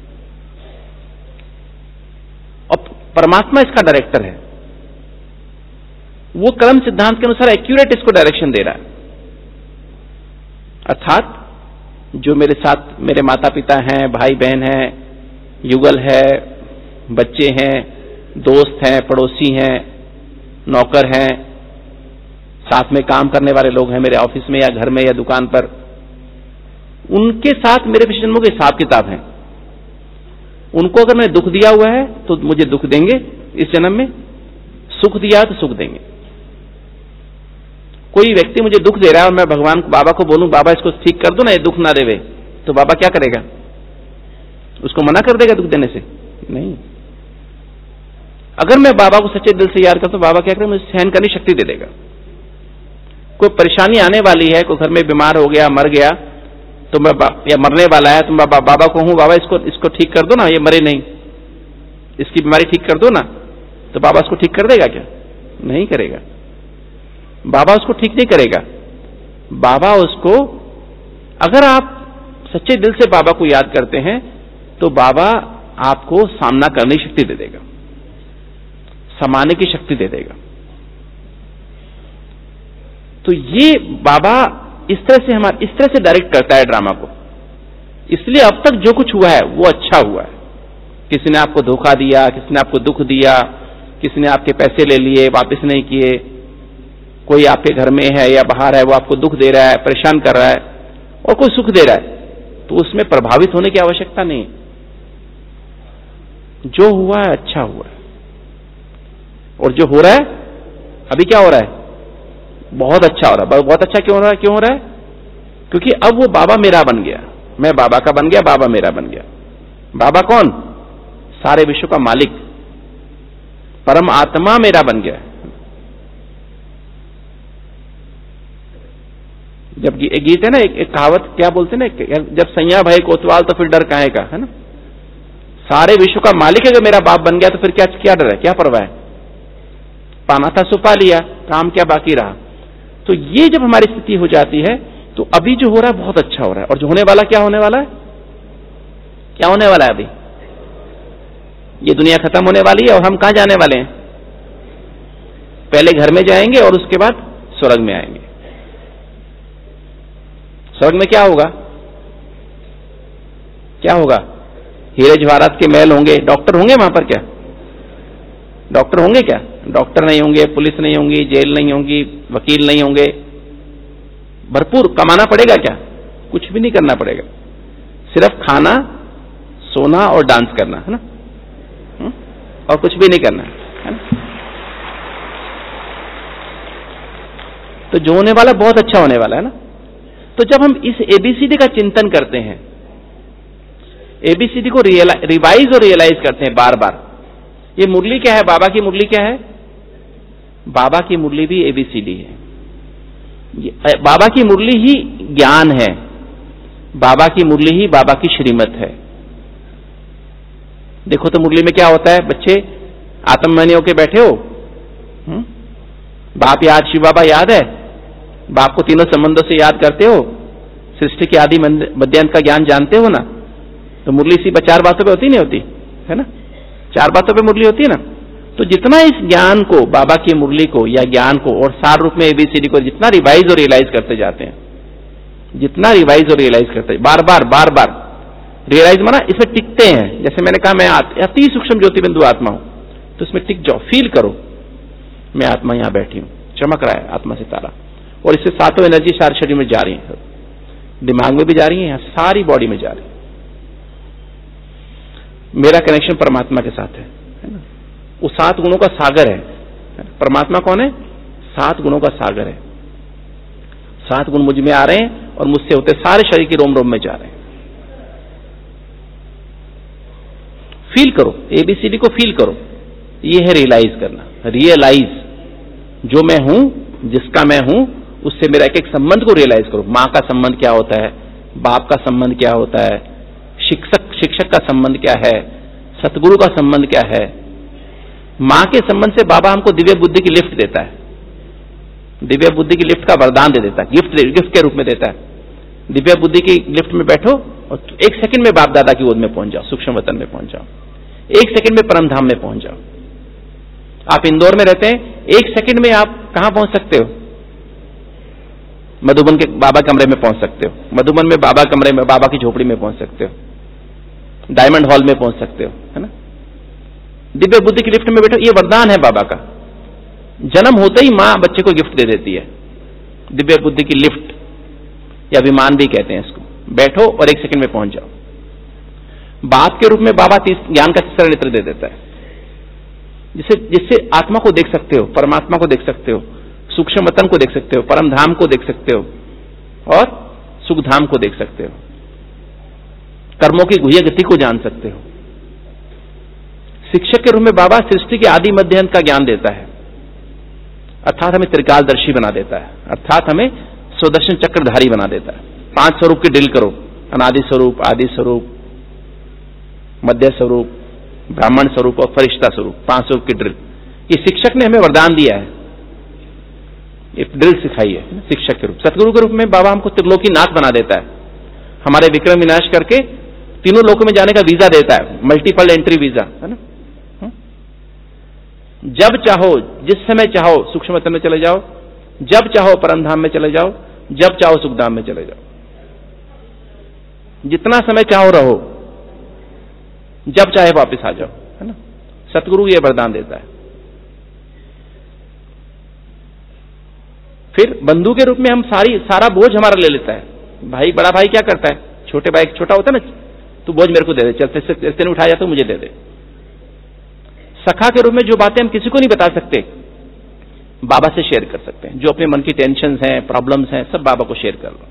और परमात्मा इसका डायरेक्टर है, वो कर्म सिद्धांत के अनुसार एक्यूरेट इसको डायरेक्शन दे रहा है। अर्थात जो मेरे साथ मेरे माता पिता हैं, भाई बहन हैं, युगल है, बच्चे हैं, दोस्त हैं, पड़ोसी हैं, नौकर हैं, साथ में काम करने वाले लोग हैं मेरे ऑफिस में या घर में या दुकान पर, उनके साथ मेरे पिछले जन्मों के हिसाब किताब हैं। उनको अगर मैंने दुख दिया हुआ है तो मुझे दुख देंगे इस जन्म में, सुख दिया तो सुख देंगे। कोई व्यक्ति मुझे दुख दे रहा है और मैं भगवान बाबा को बोलूं बाबा इसको ठीक कर दो ना, ये दुख ना देवे, तो बाबा क्या करेगा? उसको मना कर देगा दुख देने से? नहीं। अगर मैं बाबा को सच्चे दिल से याद करता हूं, बाबा क्या करेगा? मुझे सहन करने की शक्ति दे देगा। कोई परेशानी आने वाली है, कोई घर में बीमार हो गया, मर गया, तो मैं या मरने वाला है, तो मैं बाबा, बाबा को हूं बाबा इसको इसको ठीक कर दो ना, ये मरे नहीं, इसकी बीमारी ठीक कर दो ना, तो बाबा उसको ठीक कर देगा क्या? नहीं करेगा। बाबा उसको ठीक नहीं करेगा। बाबा उसको, अगर आप सच्चे दिल से बाबा को याद करते हैं तो बाबा आपको सामना करने की शक्ति दे देगा, समाने की शक्ति दे देगा। तो ये बाबा इस तरह से हमारे इस तरह से डायरेक्ट करता है ड्रामा को। इसलिए अब तक जो कुछ हुआ है वो अच्छा हुआ है। किसी ने आपको धोखा दिया, किसी ने आपको दुख दिया, किसी ने आपके पैसे ले लिए वापस नहीं किए, कोई आपके घर में है या बाहर है वो आपको दुख दे रहा है, परेशान कर रहा है, और कोई सुख दे रहा है, तो उसमें प्रभावित होने की आवश्यकता नहीं। जो हुआ है अच्छा हुआ है, और जो हो रहा है अभी क्या हो रहा है? बहुत अच्छा हो रहा है। बहुत अच्छा क्यों हो रहा है? क्यों हो रहा है? क्योंकि अब वो बाबा मेरा बन गया, मैं बाबा का बन गया, बाबा मेरा बन गया। बाबा कौन? सारे विश्व का मालिक, परम आत्मा मेरा बन गया। जब गीत है ना, एक, एक कहावत क्या बोलते ना, जब सैया भाई कोतवाल तो फिर डर काहे का, है ना? सारे विश्व का मालिक अगर मेरा बाप बन गया तो फिर क्या क्या डर है, क्या परवाह है? पाना था सो पा लिया, काम क्या बाकी रहा। तो ये जब हमारी स्थिति हो जाती है तो अभी जो हो रहा है बहुत अच्छा हो रहा है, और जो होने वाला क्या होने वाला है? क्या होने वाला है? अभी ये दुनिया खत्म होने वाली है और हम कहां जाने वाले हैं? पहले घर में जाएंगे और उसके बाद स्वर्ग में आएंगे। स्वर्ग में क्या होगा? क्या होगा? हीरे जवाहरात के महल होंगे, डॉक्टर होंगे वहां पर? क्या डॉक्टर होंगे? क्या डॉक्टर नहीं होंगे, पुलिस नहीं होंगी, जेल नहीं होंगी, वकील नहीं होंगे। भरपूर कमाना पड़ेगा, क्या कुछ भी नहीं करना पड़ेगा, सिर्फ खाना, सोना और डांस करना, है ना? हुँ? और कुछ भी नहीं करना है ना? तो जो होने वाला बहुत अच्छा होने वाला है ना। तो जब हम इस एबीसीडी का चिंतन करते हैं, एबीसीडी को रिवाइज और रियलाइज करते हैं बार बार। ये मुरली क्या है? बाबा की मुरली क्या है? बाबा की मुरली भी एबीसीडी है। बाबा की मुरली ही ज्ञान है, बाबा की मुरली ही बाबा की श्रीमत है। देखो तो मुरली में क्या होता है? बच्चे आत्ममय होके बैठे हो, हुँ? बाप याद, शिव बाबा याद है, बाप को तीनों संबंधों से याद करते हो, सृष्टि के आदि मध्यांत का ज्ञान जानते हो ना। तो मुरली सी चार बातों पे होती नहीं होती, है ना? चार बातों पे मुरली होती है ना। तो जितना इस ज्ञान को, बाबा की मुरली को या ज्ञान को, और सार रूप में एबीसीडी को जितना रिवाइज और रियलाइज करते जाते हैं, जितना रिवाइज और रियलाइज करते हैं, बार बार बार बार रियलाइज माना इसमें टिकते हैं। जैसे मैंने कहा मैं अति सूक्ष्म ज्योति बिंदु आत्मा हूं, तो इसमें टिक जाओ, फील करो मैं आत्मा यहां बैठी हूं, चमक रहा है आत्मा से तारा, और इससे सातों एनर्जी सारे शरीर में जा रही है, दिमाग में भी जा रही है, यहां सारी बॉडी में जा रही है। मेरा कनेक्शन परमात्मा के साथ है, है ना? वो सात गुणों का सागर है। परमात्मा कौन है? सात गुणों का सागर है। सात गुण मुझ में आ रहे हैं और मुझसे होते सारे शरीर की रोम रोम में जा रहे हैं। फील करो, एबीसीडी को फील करो। ये है रियलाइज करना, रियलाइज जो मैं हूं, जिसका मैं हूं, उससे मेरा एक एक संबंध को रियलाइज करो। मां का संबंध क्या होता है, बाप का संबंध क्या होता है, शिक्षक शिक्षक का संबंध क्या है, सतगुरु का संबंध क्या है। मां के संबंध से बाबा हमको दिव्य बुद्धि की लिफ्ट देता है, दिव्य बुद्धि की लिफ्ट का वरदान दे देता है, गिफ्ट गिफ्ट के रूप में देता है। दिव्य बुद्धि की लिफ्ट में बैठो और एक सेकंड में बाप दादा की गोद में पहुंच जाओ, सूक्ष्म वतन में पहुंच जाओ, एक सेकंड में परम धाम में पहुंच जाओ। आप इंदौर में रहते हैं, एक सेकंड में आप कहां पहुंच सकते हो? मधुबन के बाबा कमरे में पहुंच सकते हो, मधुबन में बाबा कमरे में, बाबा की झोपड़ी में पहुंच सकते हो, डायमंड हॉल में पहुंच सकते हो, है ना? दिव्य बुद्धि की लिफ्ट में बैठो, ये वरदान है बाबा का। जन्म होते ही मां बच्चे को गिफ्ट दे देती है, दिव्य बुद्धि की लिफ्ट या विमान भी कहते हैं इसको, बैठो और एक सेकंड में पहुंच जाओ। बाप के रूप में बाबा तीस ज्ञान का तीसरा नेत्र दे देता है, जिससे जिससे आत्मा को देख सकते हो, परमात्मा को देख सकते हो, सूक्ष्म वतन को देख सकते हो, परम धाम को देख सकते हो और सुख धाम को देख सकते हो, कर्मों की गुह्य गति को जान सकते हो। शिक्षक के रूप में बाबा सृष्टि के आदि मध्य अंत का ज्ञान देता है, अर्थात हमें त्रिकालदर्शी बना देता है, अर्थात हमें स्वदर्शन चक्रधारी बना देता है। पांच स्वरूप की ड्रिल करो, अनादि स्वरूप, आदि स्वरूप, मध्य स्वरूप, ब्राह्मण स्वरूप और फरिश्ता स्वरूप, पांच स्वरूप की ड्रिल। ये शिक्षक ने हमें वरदान दिया है, ये ड्रिल सिखाई है शिक्षक के रूप। सतगुरु के रूप में बाबा हमको त्रिलोकी नाथ बना देता है, हमारे विक्रम विनाश करके तीनों लोकों में जाने का वीजा देता है, मल्टीपल एंट्री वीजा, है ना। जब चाहो, जिस समय चाहो सूक्ष्म वतन में चले जाओ, जब चाहो परम धाम में चले जाओ, जब चाहो सुखधाम में चले जाओ, जितना समय चाहो रहो, जब चाहे वापस आ जाओ, है ना। सतगुरु ये वरदान देता है। फिर बंधु के रूप में हम सारी सारा बोझ हमारा ले लेता है। भाई, बड़ा भाई क्या करता है, छोटे भाई छोटा होता है ना, तू बोझ मेरे को दे दे, चलते से तेरे उठाया जाता, मुझे दे दे। सखा के रूप में जो बातें हम किसी को नहीं बता सकते, बाबा से शेयर कर सकते हैं। जो अपने मन की टेंशन्स हैं, प्रॉब्लम्स हैं, सब बाबा को शेयर कर लो।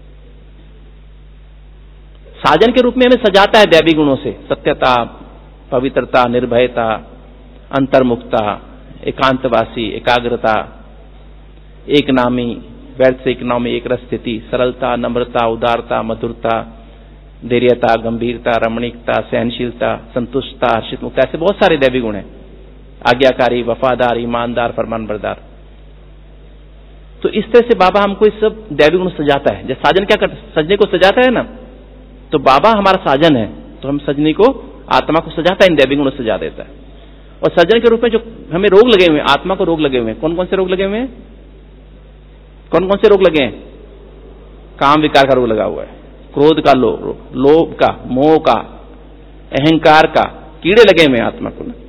साजन के रूप में हमें सजाता है दैवी गुणों से, सत्यता, पवित्रता, निर्भयता, अंतर्मुखता, एकांतवासी, एकाग्रता, एक नामी, व्यर्थ से एक नामी, एक रस स्थिति, सरलता, नम्रता, उदारता, मधुरता, धैर्यता, गंभीरता, रमणीकता, सहनशीलता, संतुष्टता, हर्षित मुक्ता, ऐसे बहुत सारे दैवी गुण हैं। आज्ञाकारी, वफादार, ईमानदार, फरमानबरदार। तो इस तरह से बाबा हमको इस सब दैवी गुण सजाता है। जब साजन क्या करता है, सजने को सजाता है ना, तो बाबा हमारा साजन है, तो हम सजनी को, आत्मा को सजाता है, इन दैवी गुणों से सजा देता है। और सज्जन के रूप में जो हमें रोग लगे हुए हैं, आत्मा को रोग लगे हुए हैं, कौन कौन से रोग लगे हुए हैं, कौन कौन से रोग लगे हैं? काम विकार का रोग लगा हुआ है, क्रोध का लो, लोभ का, मोह का, अहंकार का कीड़े लगे हुए हैं आत्मा को ना,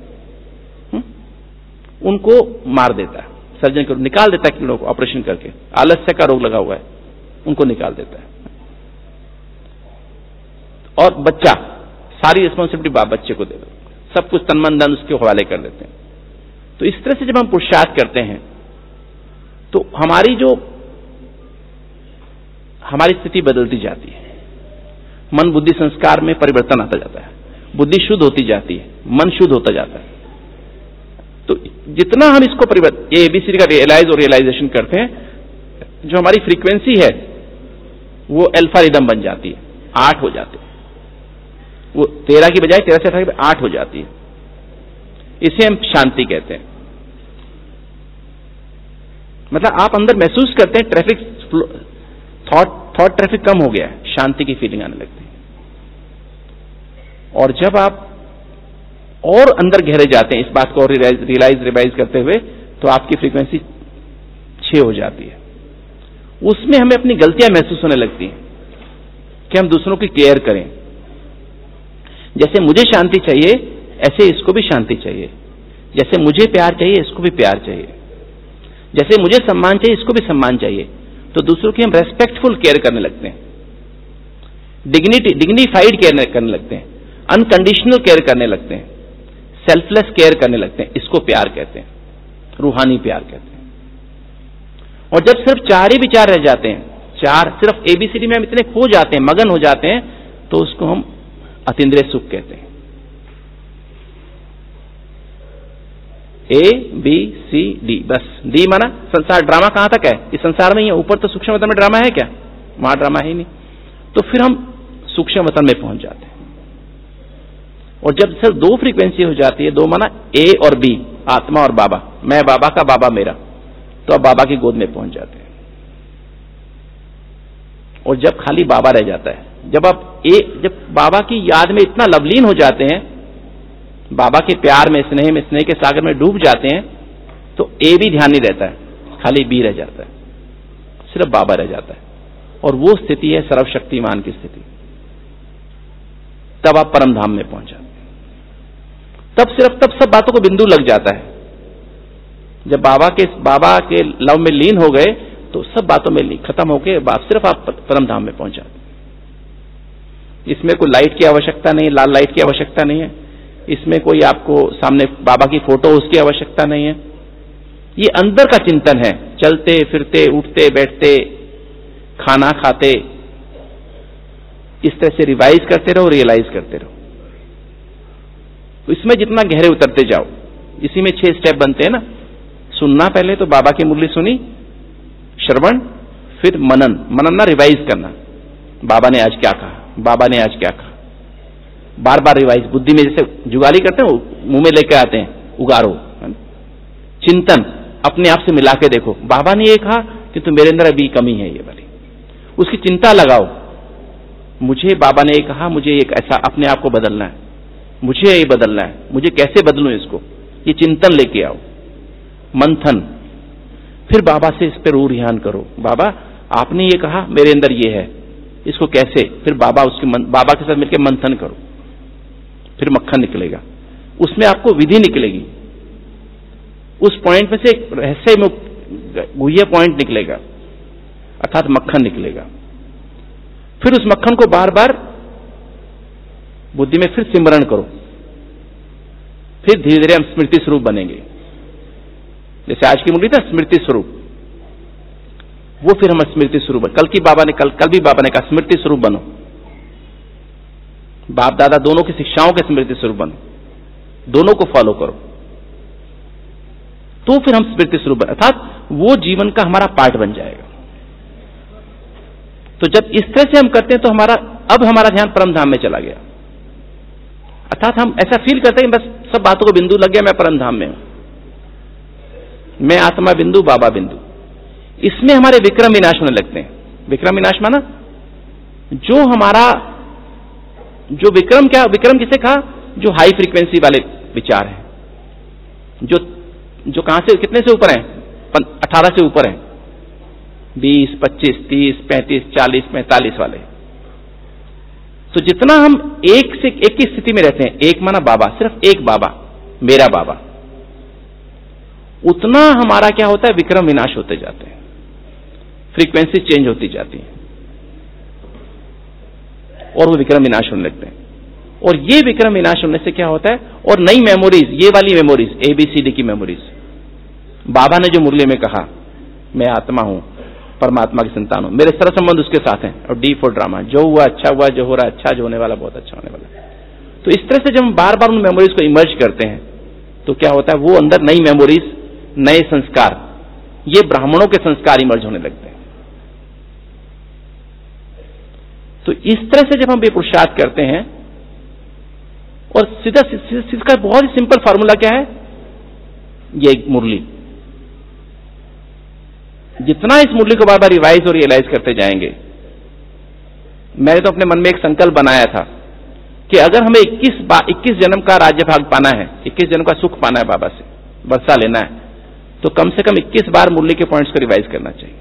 उनको मार देता है सर्जन को, निकाल देता है कीड़ों को ऑपरेशन करके। आलस्य का रोग लगा हुआ है, उनको निकाल देता है। और बच्चा, सारी रिस्पॉन्सिबिलिटी बाप बच्चे को दे दो, सब कुछ तन मन धन उसके हवाले कर देते हैं। तो इस तरह से जब हम पुरुषार्थ करते हैं तो हमारी जो हमारी स्थिति बदलती जाती है, मन बुद्धि संस्कार में परिवर्तन आता जाता है, बुद्धि शुद्ध होती जाती है, मन शुद्ध होता जाता है। तो जितना हम इसको परिवर्तन, ये एबीसीडी का रियलाइज और रियलाइजेशन करते हैं, जो हमारी फ्रीक्वेंसी है वो अल्फा रिदम बन जाती है, आठ हो जाती है, वो तेरह की बजाय तेरह से अठारह की आठ हो जाती है। इसे हम शांति कहते हैं। मतलब आप अंदर महसूस करते हैं ट्रैफिक, थॉट थॉट ट्रैफिक कम हो गया है, शांति की फीलिंग आने लगती है। और जब आप और अंदर गहरे जाते हैं इस बात को और रियलाइज रिवाइज करते हुए, तो आपकी फ्रीक्वेंसी छह हो जाती है। उसमें हमें अपनी गलतियां महसूस होने लगती हैं कि हम दूसरों की केयर करें। जैसे मुझे शांति चाहिए ऐसे इसको भी शांति चाहिए, जैसे मुझे प्यार चाहिए इसको भी प्यार चाहिए, जैसे मुझे सम्मान चाहिए इसको भी सम्मान चाहिए। तो दूसरों की हम रेस्पेक्टफुल केयर करने लगते हैं, डिग्निटी डिग्निफाइड केयर करने लगते हैं, अनकंडीशनल केयर करने लगते हैं, सेल्फलेस केयर करने लगते हैं। इसको प्यार कहते हैं, रूहानी प्यार कहते हैं। और जब सिर्फ चार ही विचार रह जाते हैं, चार सिर्फ एबीसीडी में हम इतने खो जाते हैं, मगन हो जाते हैं, तो उसको हम अतीन्द्रिय सुख कहते हैं। ए बी सी डी, बस डी माना संसार। ड्रामा कहां तक है? इस संसार में ही है, ऊपर तो सूक्ष्म वतन में ड्रामा है क्या? वहां ड्रामा है ही नहीं। तो फिर हम सूक्ष्म वतन में पहुंच जाते हैं। और जब सिर्फ दो फ्रीक्वेंसी हो जाती है, दो माना ए और बी, आत्मा और बाबा, मैं बाबा का, बाबा मेरा, तो अब बाबा की गोद में पहुंच जाते हैं। और जब खाली बाबा रह जाता है, जब आप ए जब बाबा की याद में इतना लवलीन हो जाते हैं, बाबा के प्यार में, स्नेह में, स्नेह के सागर में डूब जाते हैं, तो ए भी ध्यान नहीं रहता है, खाली बी रह जाता है, सिर्फ बाबा रह जाता है। और वो स्थिति है सर्वशक्तिमान की स्थिति। तब आप परम धाम में पहुंच जाते हैं। तब सिर्फ तब सब बातों को बिंदु लग जाता है। जब बाबा के बाबा के लव में लीन हो गए तो सब बातों में लीन खत्म हो गए, आप सिर्फ आप परम धाम में पहुंचा। इसमें कोई लाइट की आवश्यकता नहीं, लाल लाइट की आवश्यकता नहीं है, इसमें कोई आपको सामने बाबा की फोटो उसकी आवश्यकता नहीं है। ये अंदर का चिंतन है, चलते फिरते उठते बैठते खाना खाते इस तरह से रिवाइज करते रहो, रियलाइज करते रहो। तो इसमें जितना गहरे उतरते जाओ, इसी में छह स्टेप बनते हैं ना। सुनना, पहले तो बाबा की मुरली सुनी, श्रवण, फिर मनन, मनन ना रिवाइज करना, बाबा ने आज क्या कहा, बाबा ने आज क्या कहा, बार बार रिवाइज, बुद्धि में जैसे जुगाली करते हैं मुंह में लेके आते हैं, उगारो। चिंतन, अपने आप से मिला के देखो, बाबा ने ये कहा कि तो मेरे अंदर अभी कमी है ये वाली, उसकी चिंता लगाओ। मुझे बाबा ने ये कहा, मुझे एक ऐसा अपने आप को बदलना है, मुझे ये बदलना है, मुझे कैसे बदलूं इसको, ये चिंतन लेके आओ। मंथन, फिर बाबा से इस पर रू रिहान करो, बाबा आपने ये कहा मेरे अंदर ये है, इसको कैसे, फिर बाबा उसके मन, बाबा के साथ मिलकर मंथन करो, फिर मक्खन निकलेगा। उसमें आपको विधि निकलेगी, उस पॉइंट में से एक रहस्य में गुह्य पॉइंट निकलेगा, अर्थात मक्खन निकलेगा। फिर उस मक्खन को बार बार बुद्धि में फिर सिमरण करो, फिर धीरे धीरे हम स्मृति स्वरूप बनेंगे। जैसे आज की मुरली था स्मृति स्वरूप, वो फिर हम स्मृति स्वरूप बन। कल की बाबा ने कल कल भी बाबा ने कहा स्मृति स्वरूप बनो, बाप दादा दोनों की शिक्षाओं के स्मृति स्वरूप बनो, दोनों को फॉलो करो, तो फिर हम स्मृति स्वरूप बन, अर्थात वो जीवन का हमारा पार्ट बन जाएगा। तो जब इस तरह से हम करते हैं तो हमारा अब हमारा ध्यान परम धाम में चला गया, अर्थात हम ऐसा फील करते हैं बस सब बातों को बिंदु लग गया, मैं परम धाम में हूं, मैं आत्मा बिंदु बाबा बिंदु। इसमें हमारे विक्रम विनाश होने लगते हैं। विक्रम विनाश माना जो हमारा जो विक्रम, क्या विक्रम किसे कहा, जो हाई फ्रीक्वेंसी वाले विचार हैं, जो जो कहां से कितने से ऊपर हैं, अठारह से ऊपर हैं, बीस पच्चीस तीस पैंतीस चालीस पैंतालीस वाले। तो जितना हम एक से एक की स्थिति में रहते हैं, एक माना बाबा, सिर्फ एक बाबा, मेरा बाबा, उतना हमारा क्या होता है, विक्रम विनाश होते जाते हैं, फ्रीक्वेंसी चेंज होती जाती है और वो विक्रम विनाश होने लगते हैं। और ये विक्रम विनाश होने से क्या होता है, और नई मेमोरीज, ये वाली memories, A B C D की मेमोरीज, बाबा ने जो मुरली में कहा मैं आत्मा हूं, परमात्मा की संतान हूं, मेरे सारा संबंध उसके साथ हैं, और डी फॉर ड्रामा, जो हुआ अच्छा हुआ, जो हो रहा अच्छा, जो होने वाला बहुत अच्छा होने वाला। तो इस तरह से जब हम बार बार उन मेमोरीज को इमर्ज करते हैं तो क्या होता है, वो अंदर नई मेमोरीज, नए संस्कार, ये ब्राह्मणों के संस्कार इमर्ज होने लगते हैं। तो इस तरह से जब हम ये पुरुषार्थ करते हैं, और सीधा इसका बहुत ही सिंपल फार्मूला क्या है, ये मुरली, जितना इस मुरली को बार बार रिवाइज और रियलाइज करते जाएंगे। मैंने तो अपने मन में एक संकल्प बनाया था कि अगर हमें इक्कीस बार इक्कीस जन्म का राज्य भाग पाना है, इक्कीस जन्म का सुख पाना है, बाबा से वर्षा लेना है, तो कम से कम इक्कीस बार मुरली के पॉइंट्स को रिवाइज करना चाहिए।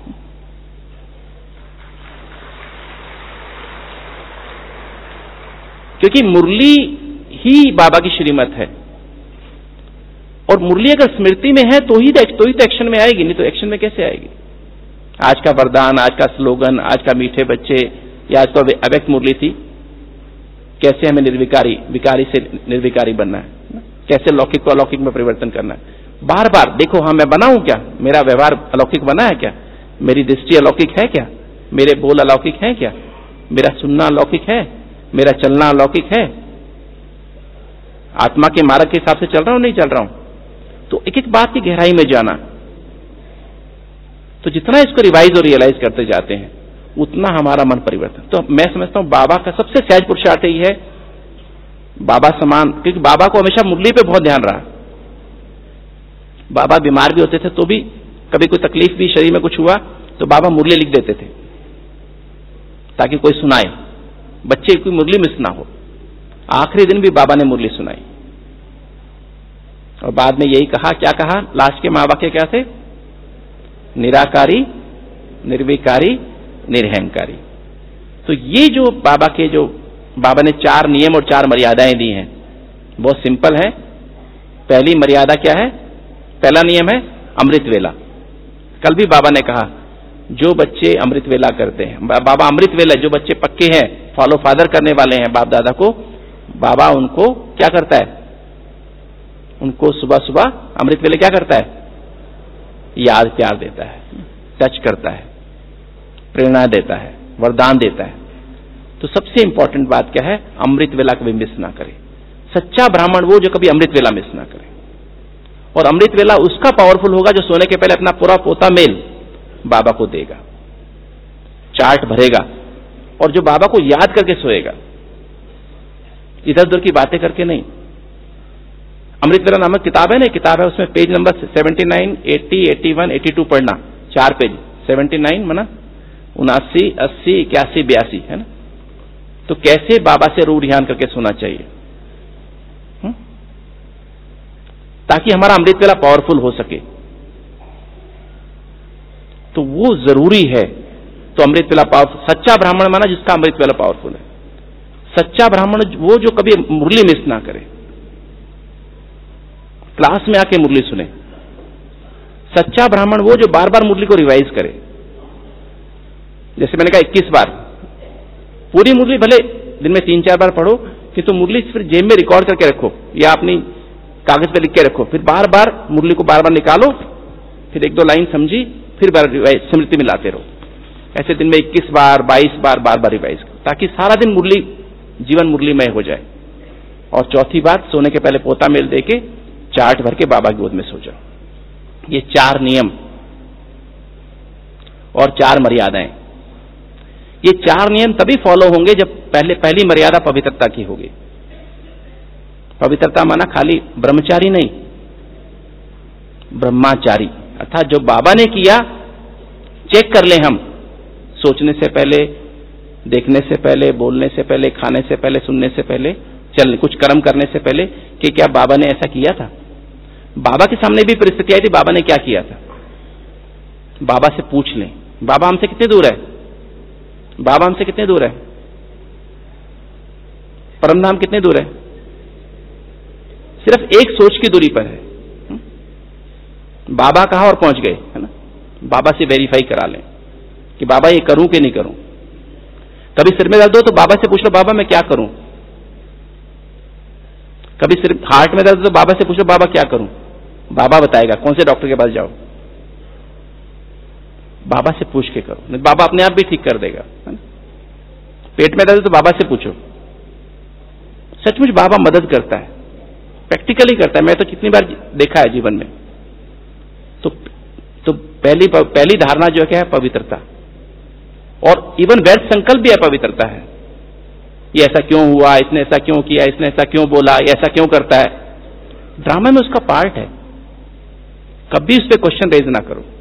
क्योंकि मुरली ही बाबा की श्रीमत है, और मुरली अगर स्मृति में है तो ही तो ही तो एक्शन में आएगी, नहीं तो एक्शन में कैसे आएगी। आज का वरदान, आज का स्लोगन, आज का मीठे बच्चे, या आज तो अव्यक्त मुरली थी, कैसे हमें निर्विकारी, विकारी से निर्विकारी बनना है, कैसे लौकिक को अलौकिक में परिवर्तन करना है। बार बार देखो, हाँ मैं बना हूं क्या, मेरा व्यवहार अलौकिक बना है क्या, मेरी दृष्टि अलौकिक है क्या, मेरे बोल अलौकिक है क्या, मेरा सुनना अलौकिक है, मेरा चलना अलौकिक है, आत्मा के मार्ग के हिसाब से चल रहा हूं नहीं चल रहा हूं। तो एक एक बात की गहराई में जाना। तो जितना इसको रिवाइज और रियलाइज करते जाते हैं उतना हमारा मन परिवर्तन। तो मैं समझता हूं बाबा का सबसे सहज पुरुषार्थ ही है, बाबा समान, क्योंकि बाबा को हमेशा मुरली पे बहुत ध्यान रहा। बाबा बीमार भी होते थे तो भी कभी कोई तकलीफ भी शरीर में कुछ हुआ तो बाबा मुरली लिख देते थे ताकि कोई सुनाए, बच्चे की मुरली मिस ना हो। आखिरी दिन भी बाबा ने मुरली सुनाई और बाद में यही कहा, क्या कहा, लास्ट के महावाक्य क्या थे, निराकारी, निर्विकारी, निरहंकारी। तो ये जो बाबा के जो बाबा ने चार नियम और चार मर्यादाएं दी हैं, बहुत सिंपल है। पहली मर्यादा क्या है, पहला नियम है अमृत वेला। कल भी बाबा ने कहा जो बच्चे अमृत वेला करते हैं, बाबा अमृत वेला, जो बच्चे पक्के हैं, फॉलो फादर करने वाले हैं बाप दादा को, बाबा उनको क्या करता है, उनको सुबह सुबह अमृत वेले क्या करता है, याद प्यार देता है, टच करता है, प्रेरणा देता है, वरदान देता है। तो सबसे इंपॉर्टेंट बात क्या है, अमृत वेला कभी मिस ना करे। सच्चा ब्राह्मण वो जो कभी अमृत वेला मिस ना करे। और अमृत वेला उसका पावरफुल होगा जो सोने के पहले अपना पूरा पोता मेल बाबा को देगा, चार्ट भरेगा, और जो बाबा को याद करके सोएगा, इधर उधर की बातें करके नहीं। अमृत वेला नामक किताब है ना, किताब है, उसमें page number seventy nine, eighty, eighty one, eighty two पढ़ना, चार पेज, सेवेंटी नाइन मना उनासी, अस्सी, इक्यासी, बयासी, है ना। तो कैसे बाबा से रूह ध्यान करके सोना चाहिए, हुँ? ताकि हमारा अमृत वेला पावरफुल हो सके। तो वो जरूरी है। तो अमृत वेला पावरफुल, सच्चा ब्राह्मण माना जिसका अमृत वेला पावरफुल है। सच्चा ब्राह्मण वो जो कभी मुरली मिस ना करे, क्लास में आके मुरली सुने। सच्चा ब्राह्मण वो जो बार बार मुरली को रिवाइज करे। जैसे मैंने कहा इक्कीस बार पूरी मुरली भले दिन में तीन चार बार पढ़ो, कि तो मुरली फिर जेब में रिकॉर्ड करके रखो या अपनी कागज पे लिख के रखो, फिर बार बार मुरली को बार बार निकालो, फिर एक दो लाइन समझी, फिर बार स्मृति में लाते रहो। ऐसे दिन में इक्कीस बार, बाईस बार, बार बार रिवाइज करो, ताकि सारा दिन मुरली, जीवन मुरलीमय हो जाए। और चौथी बात, सोने के पहले पोता मेल देके चार्ट भर के बाबा की गोद में सो जाओ। ये चार नियम और चार मर्यादाएं। ये चार नियम तभी फॉलो होंगे जब पहले पहली मर्यादा पवित्रता की होगी। पवित्रता माना खाली ब्रह्मचारी नहीं, ब्रह्माचारी, अर्थात जो बाबा ने किया चेक कर ले हम, सोचने से पहले, देखने से पहले, बोलने से पहले, खाने से पहले, सुनने से पहले, चलने कुछ कर्म करने से पहले, कि क्या बाबा ने ऐसा किया था। बाबा के सामने भी परिस्थिति आई थी, बाबा ने क्या किया था। बाबा से पूछ लें, बाबा हमसे कितने दूर है, बाबा हमसे कितने दूर है, परमधाम कितने दूर है। सिर्फ एक सोच की दूरी पर है। बाबा कहा और पहुंच गए, है ना। बाबा से वेरीफाई करा लें कि बाबा ये करूं कि नहीं करूं। कभी सिर में दर्द हो तो बाबा से पूछ लो, बाबा मैं क्या करूं। कभी सिर हार्ट में दर्द हो तो बाबा से पूछ लो, बाबा क्या करूं। बाबा बताएगा कौन से डॉक्टर के पास जाओ। बाबा से पूछ के करो, नहीं बाबा अपने आप भी ठीक कर देगा, है ना। पेट में दर्द हो तो बाबा से पूछो। सचमुच बाबा मदद करता है, प्रैक्टिकली करता है। मैं तो कितनी बार देखा है जीवन में। तो तो पहली पहली धारणा जो है पवित्रता, और इवन वैध संकल्प भी है पवित्रता है। ये ऐसा क्यों हुआ, इसने ऐसा क्यों किया, इसने ऐसा क्यों बोला, ये ऐसा क्यों करता है। ड्रामा में उसका पार्ट है, कभी उस पर क्वेश्चन रेज ना करो।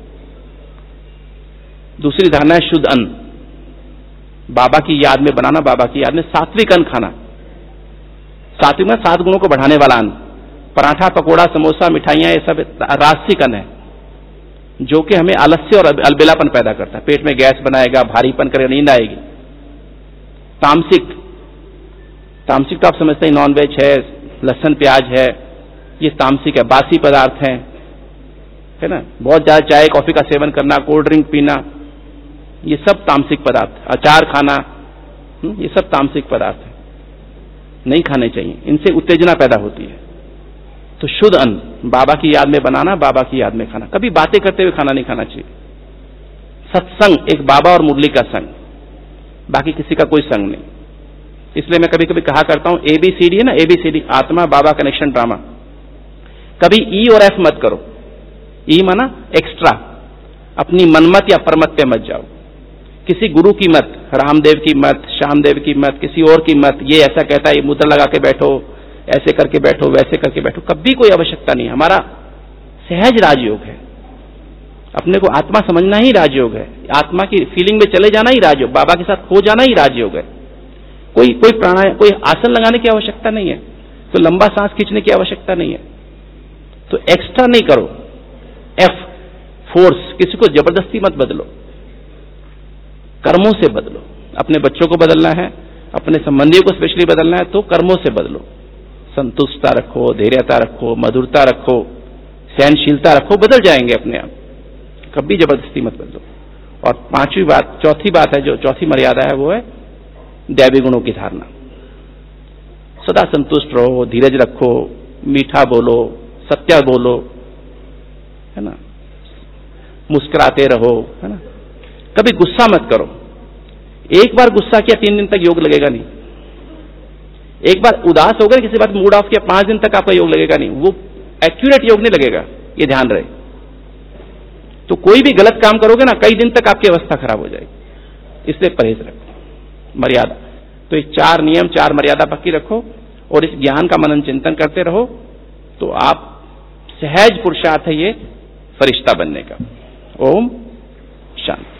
दूसरी धारणा है शुद्ध अन्न, बाबा की याद में बनाना, बाबा की याद में सात्विक अन्न खाना। सात्विक में सात गुणों को बढ़ाने वाला अन्न, पराठा, पकोड़ा, समोसा, मिठाइयां, ये सब राजसिक अन्न है, जो कि हमें आलस्य और अलबेलापन पैदा करता है, पेट में गैस बनाएगा, भारीपन करेगा, नींद आएगी। तामसिक, तामसिक तो आप समझते हैं, नॉन वेज है, लहसुन प्याज है, ये तामसिक है, बासी पदार्थ हैं, है ना। बहुत ज्यादा चाय कॉफी का सेवन करना, कोल्ड ड्रिंक पीना, ये सब तामसिक पदार्थ। अचार खाना, ये सब तामसिक पदार्थ है, नहीं खाने चाहिए, इनसे उत्तेजना पैदा होती है। तो शुद्ध अन्न बाबा की याद में बनाना, बाबा की याद में खाना, कभी बातें करते हुए खाना नहीं खाना चाहिए। सत्संग एक बाबा और मुरली का संग, बाकी किसी का कोई संग नहीं। इसलिए मैं कभी कभी कहा करता हूं, एबीसीडी है ना, एबीसीडी, आत्मा बाबा कनेक्शन ड्रामा, कभी ई और एफ मत करो। ई माना एक्स्ट्रा, अपनी मनमत या परमत पे मत जाओ, किसी गुरु की मत, रामदेव की मत, श्यामदेव की मत, किसी और की मत, ये ऐसा कहता है, ये मुद्रा लगा के बैठो, ऐसे करके बैठो, वैसे करके बैठो, कभी कोई आवश्यकता नहीं। हमारा सहज राजयोग है, अपने को आत्मा समझना ही राजयोग है, आत्मा की फीलिंग में चले जाना ही राजयोग, बाबा के साथ खो जाना ही राजयोग है। कोई कोई प्राणायाम, कोई आसन लगाने की आवश्यकता नहीं है, कोई लंबा सांस खींचने की आवश्यकता नहीं है। तो एक्स्ट्रा नहीं करो। एफ फोर्स, किसी को जबरदस्ती मत बदलो, कर्मों से बदलो। अपने बच्चों को बदलना है, अपने संबंधियों को स्पेशली बदलना है, तो कर्मों से बदलो। संतुष्टता रखो, धैर्यता रखो, मधुरता रखो, सहनशीलता रखो, बदल जाएंगे अपने आप, कभी जबरदस्ती मत बदलो। और पांचवी बात, चौथी बात है, जो चौथी मर्यादा है वो है दैवी गुणों की धारणा। सदा संतुष्ट रहो, धीरज रखो, मीठा बोलो, सत्य बोलो, है ना, मुस्कुराते रहो, है ना, कभी गुस्सा मत करो। एक बार गुस्सा किया तीन दिन तक योग लगेगा नहीं, एक बार उदास हो गए किसी बात मूड ऑफ किया पांच दिन तक आपका योग लगेगा नहीं, वो एक्यूरेट योग नहीं लगेगा, ये ध्यान रहे। तो कोई भी गलत काम करोगे ना, कई दिन तक आपकी अवस्था खराब हो जाएगी, इसलिए परहेज रखो, मर्यादा। तो ये चार नियम, चार मर्यादा पक्की रखो और इस ज्ञान का मनन चिंतन करते रहो, तो आप सहज पुरुषार्थ है ये फरिश्ता बनने का। ओम शांति।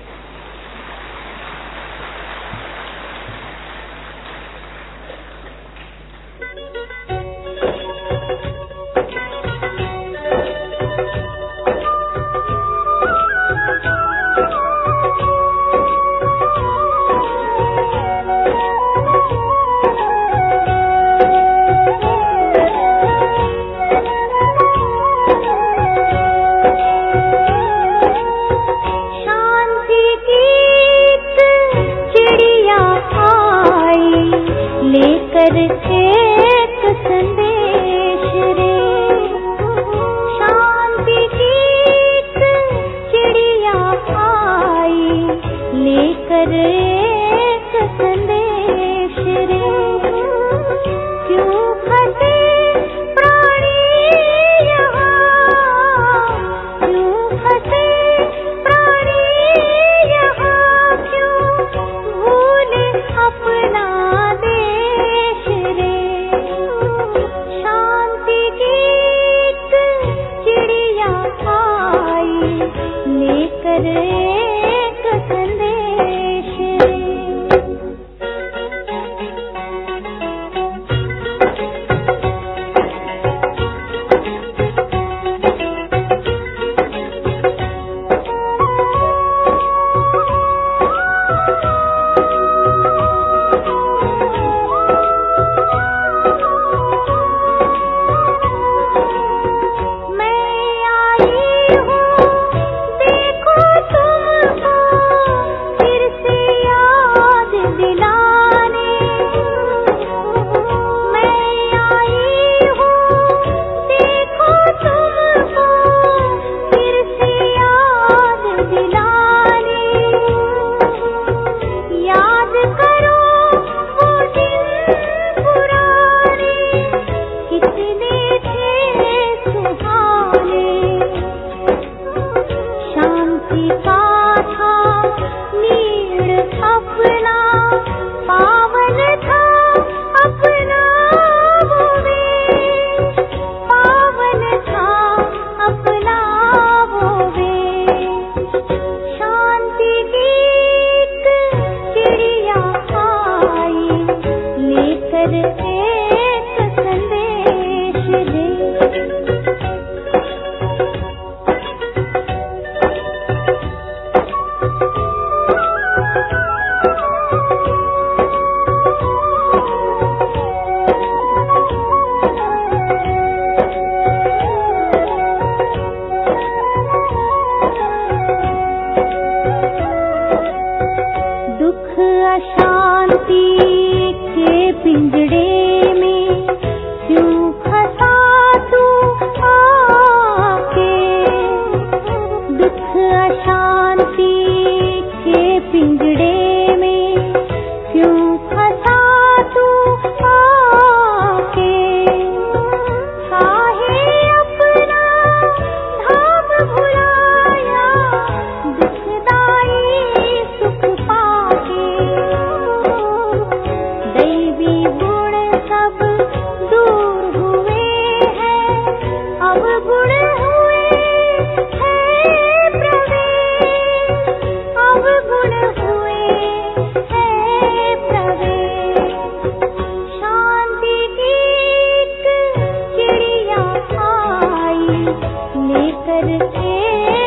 लेकर के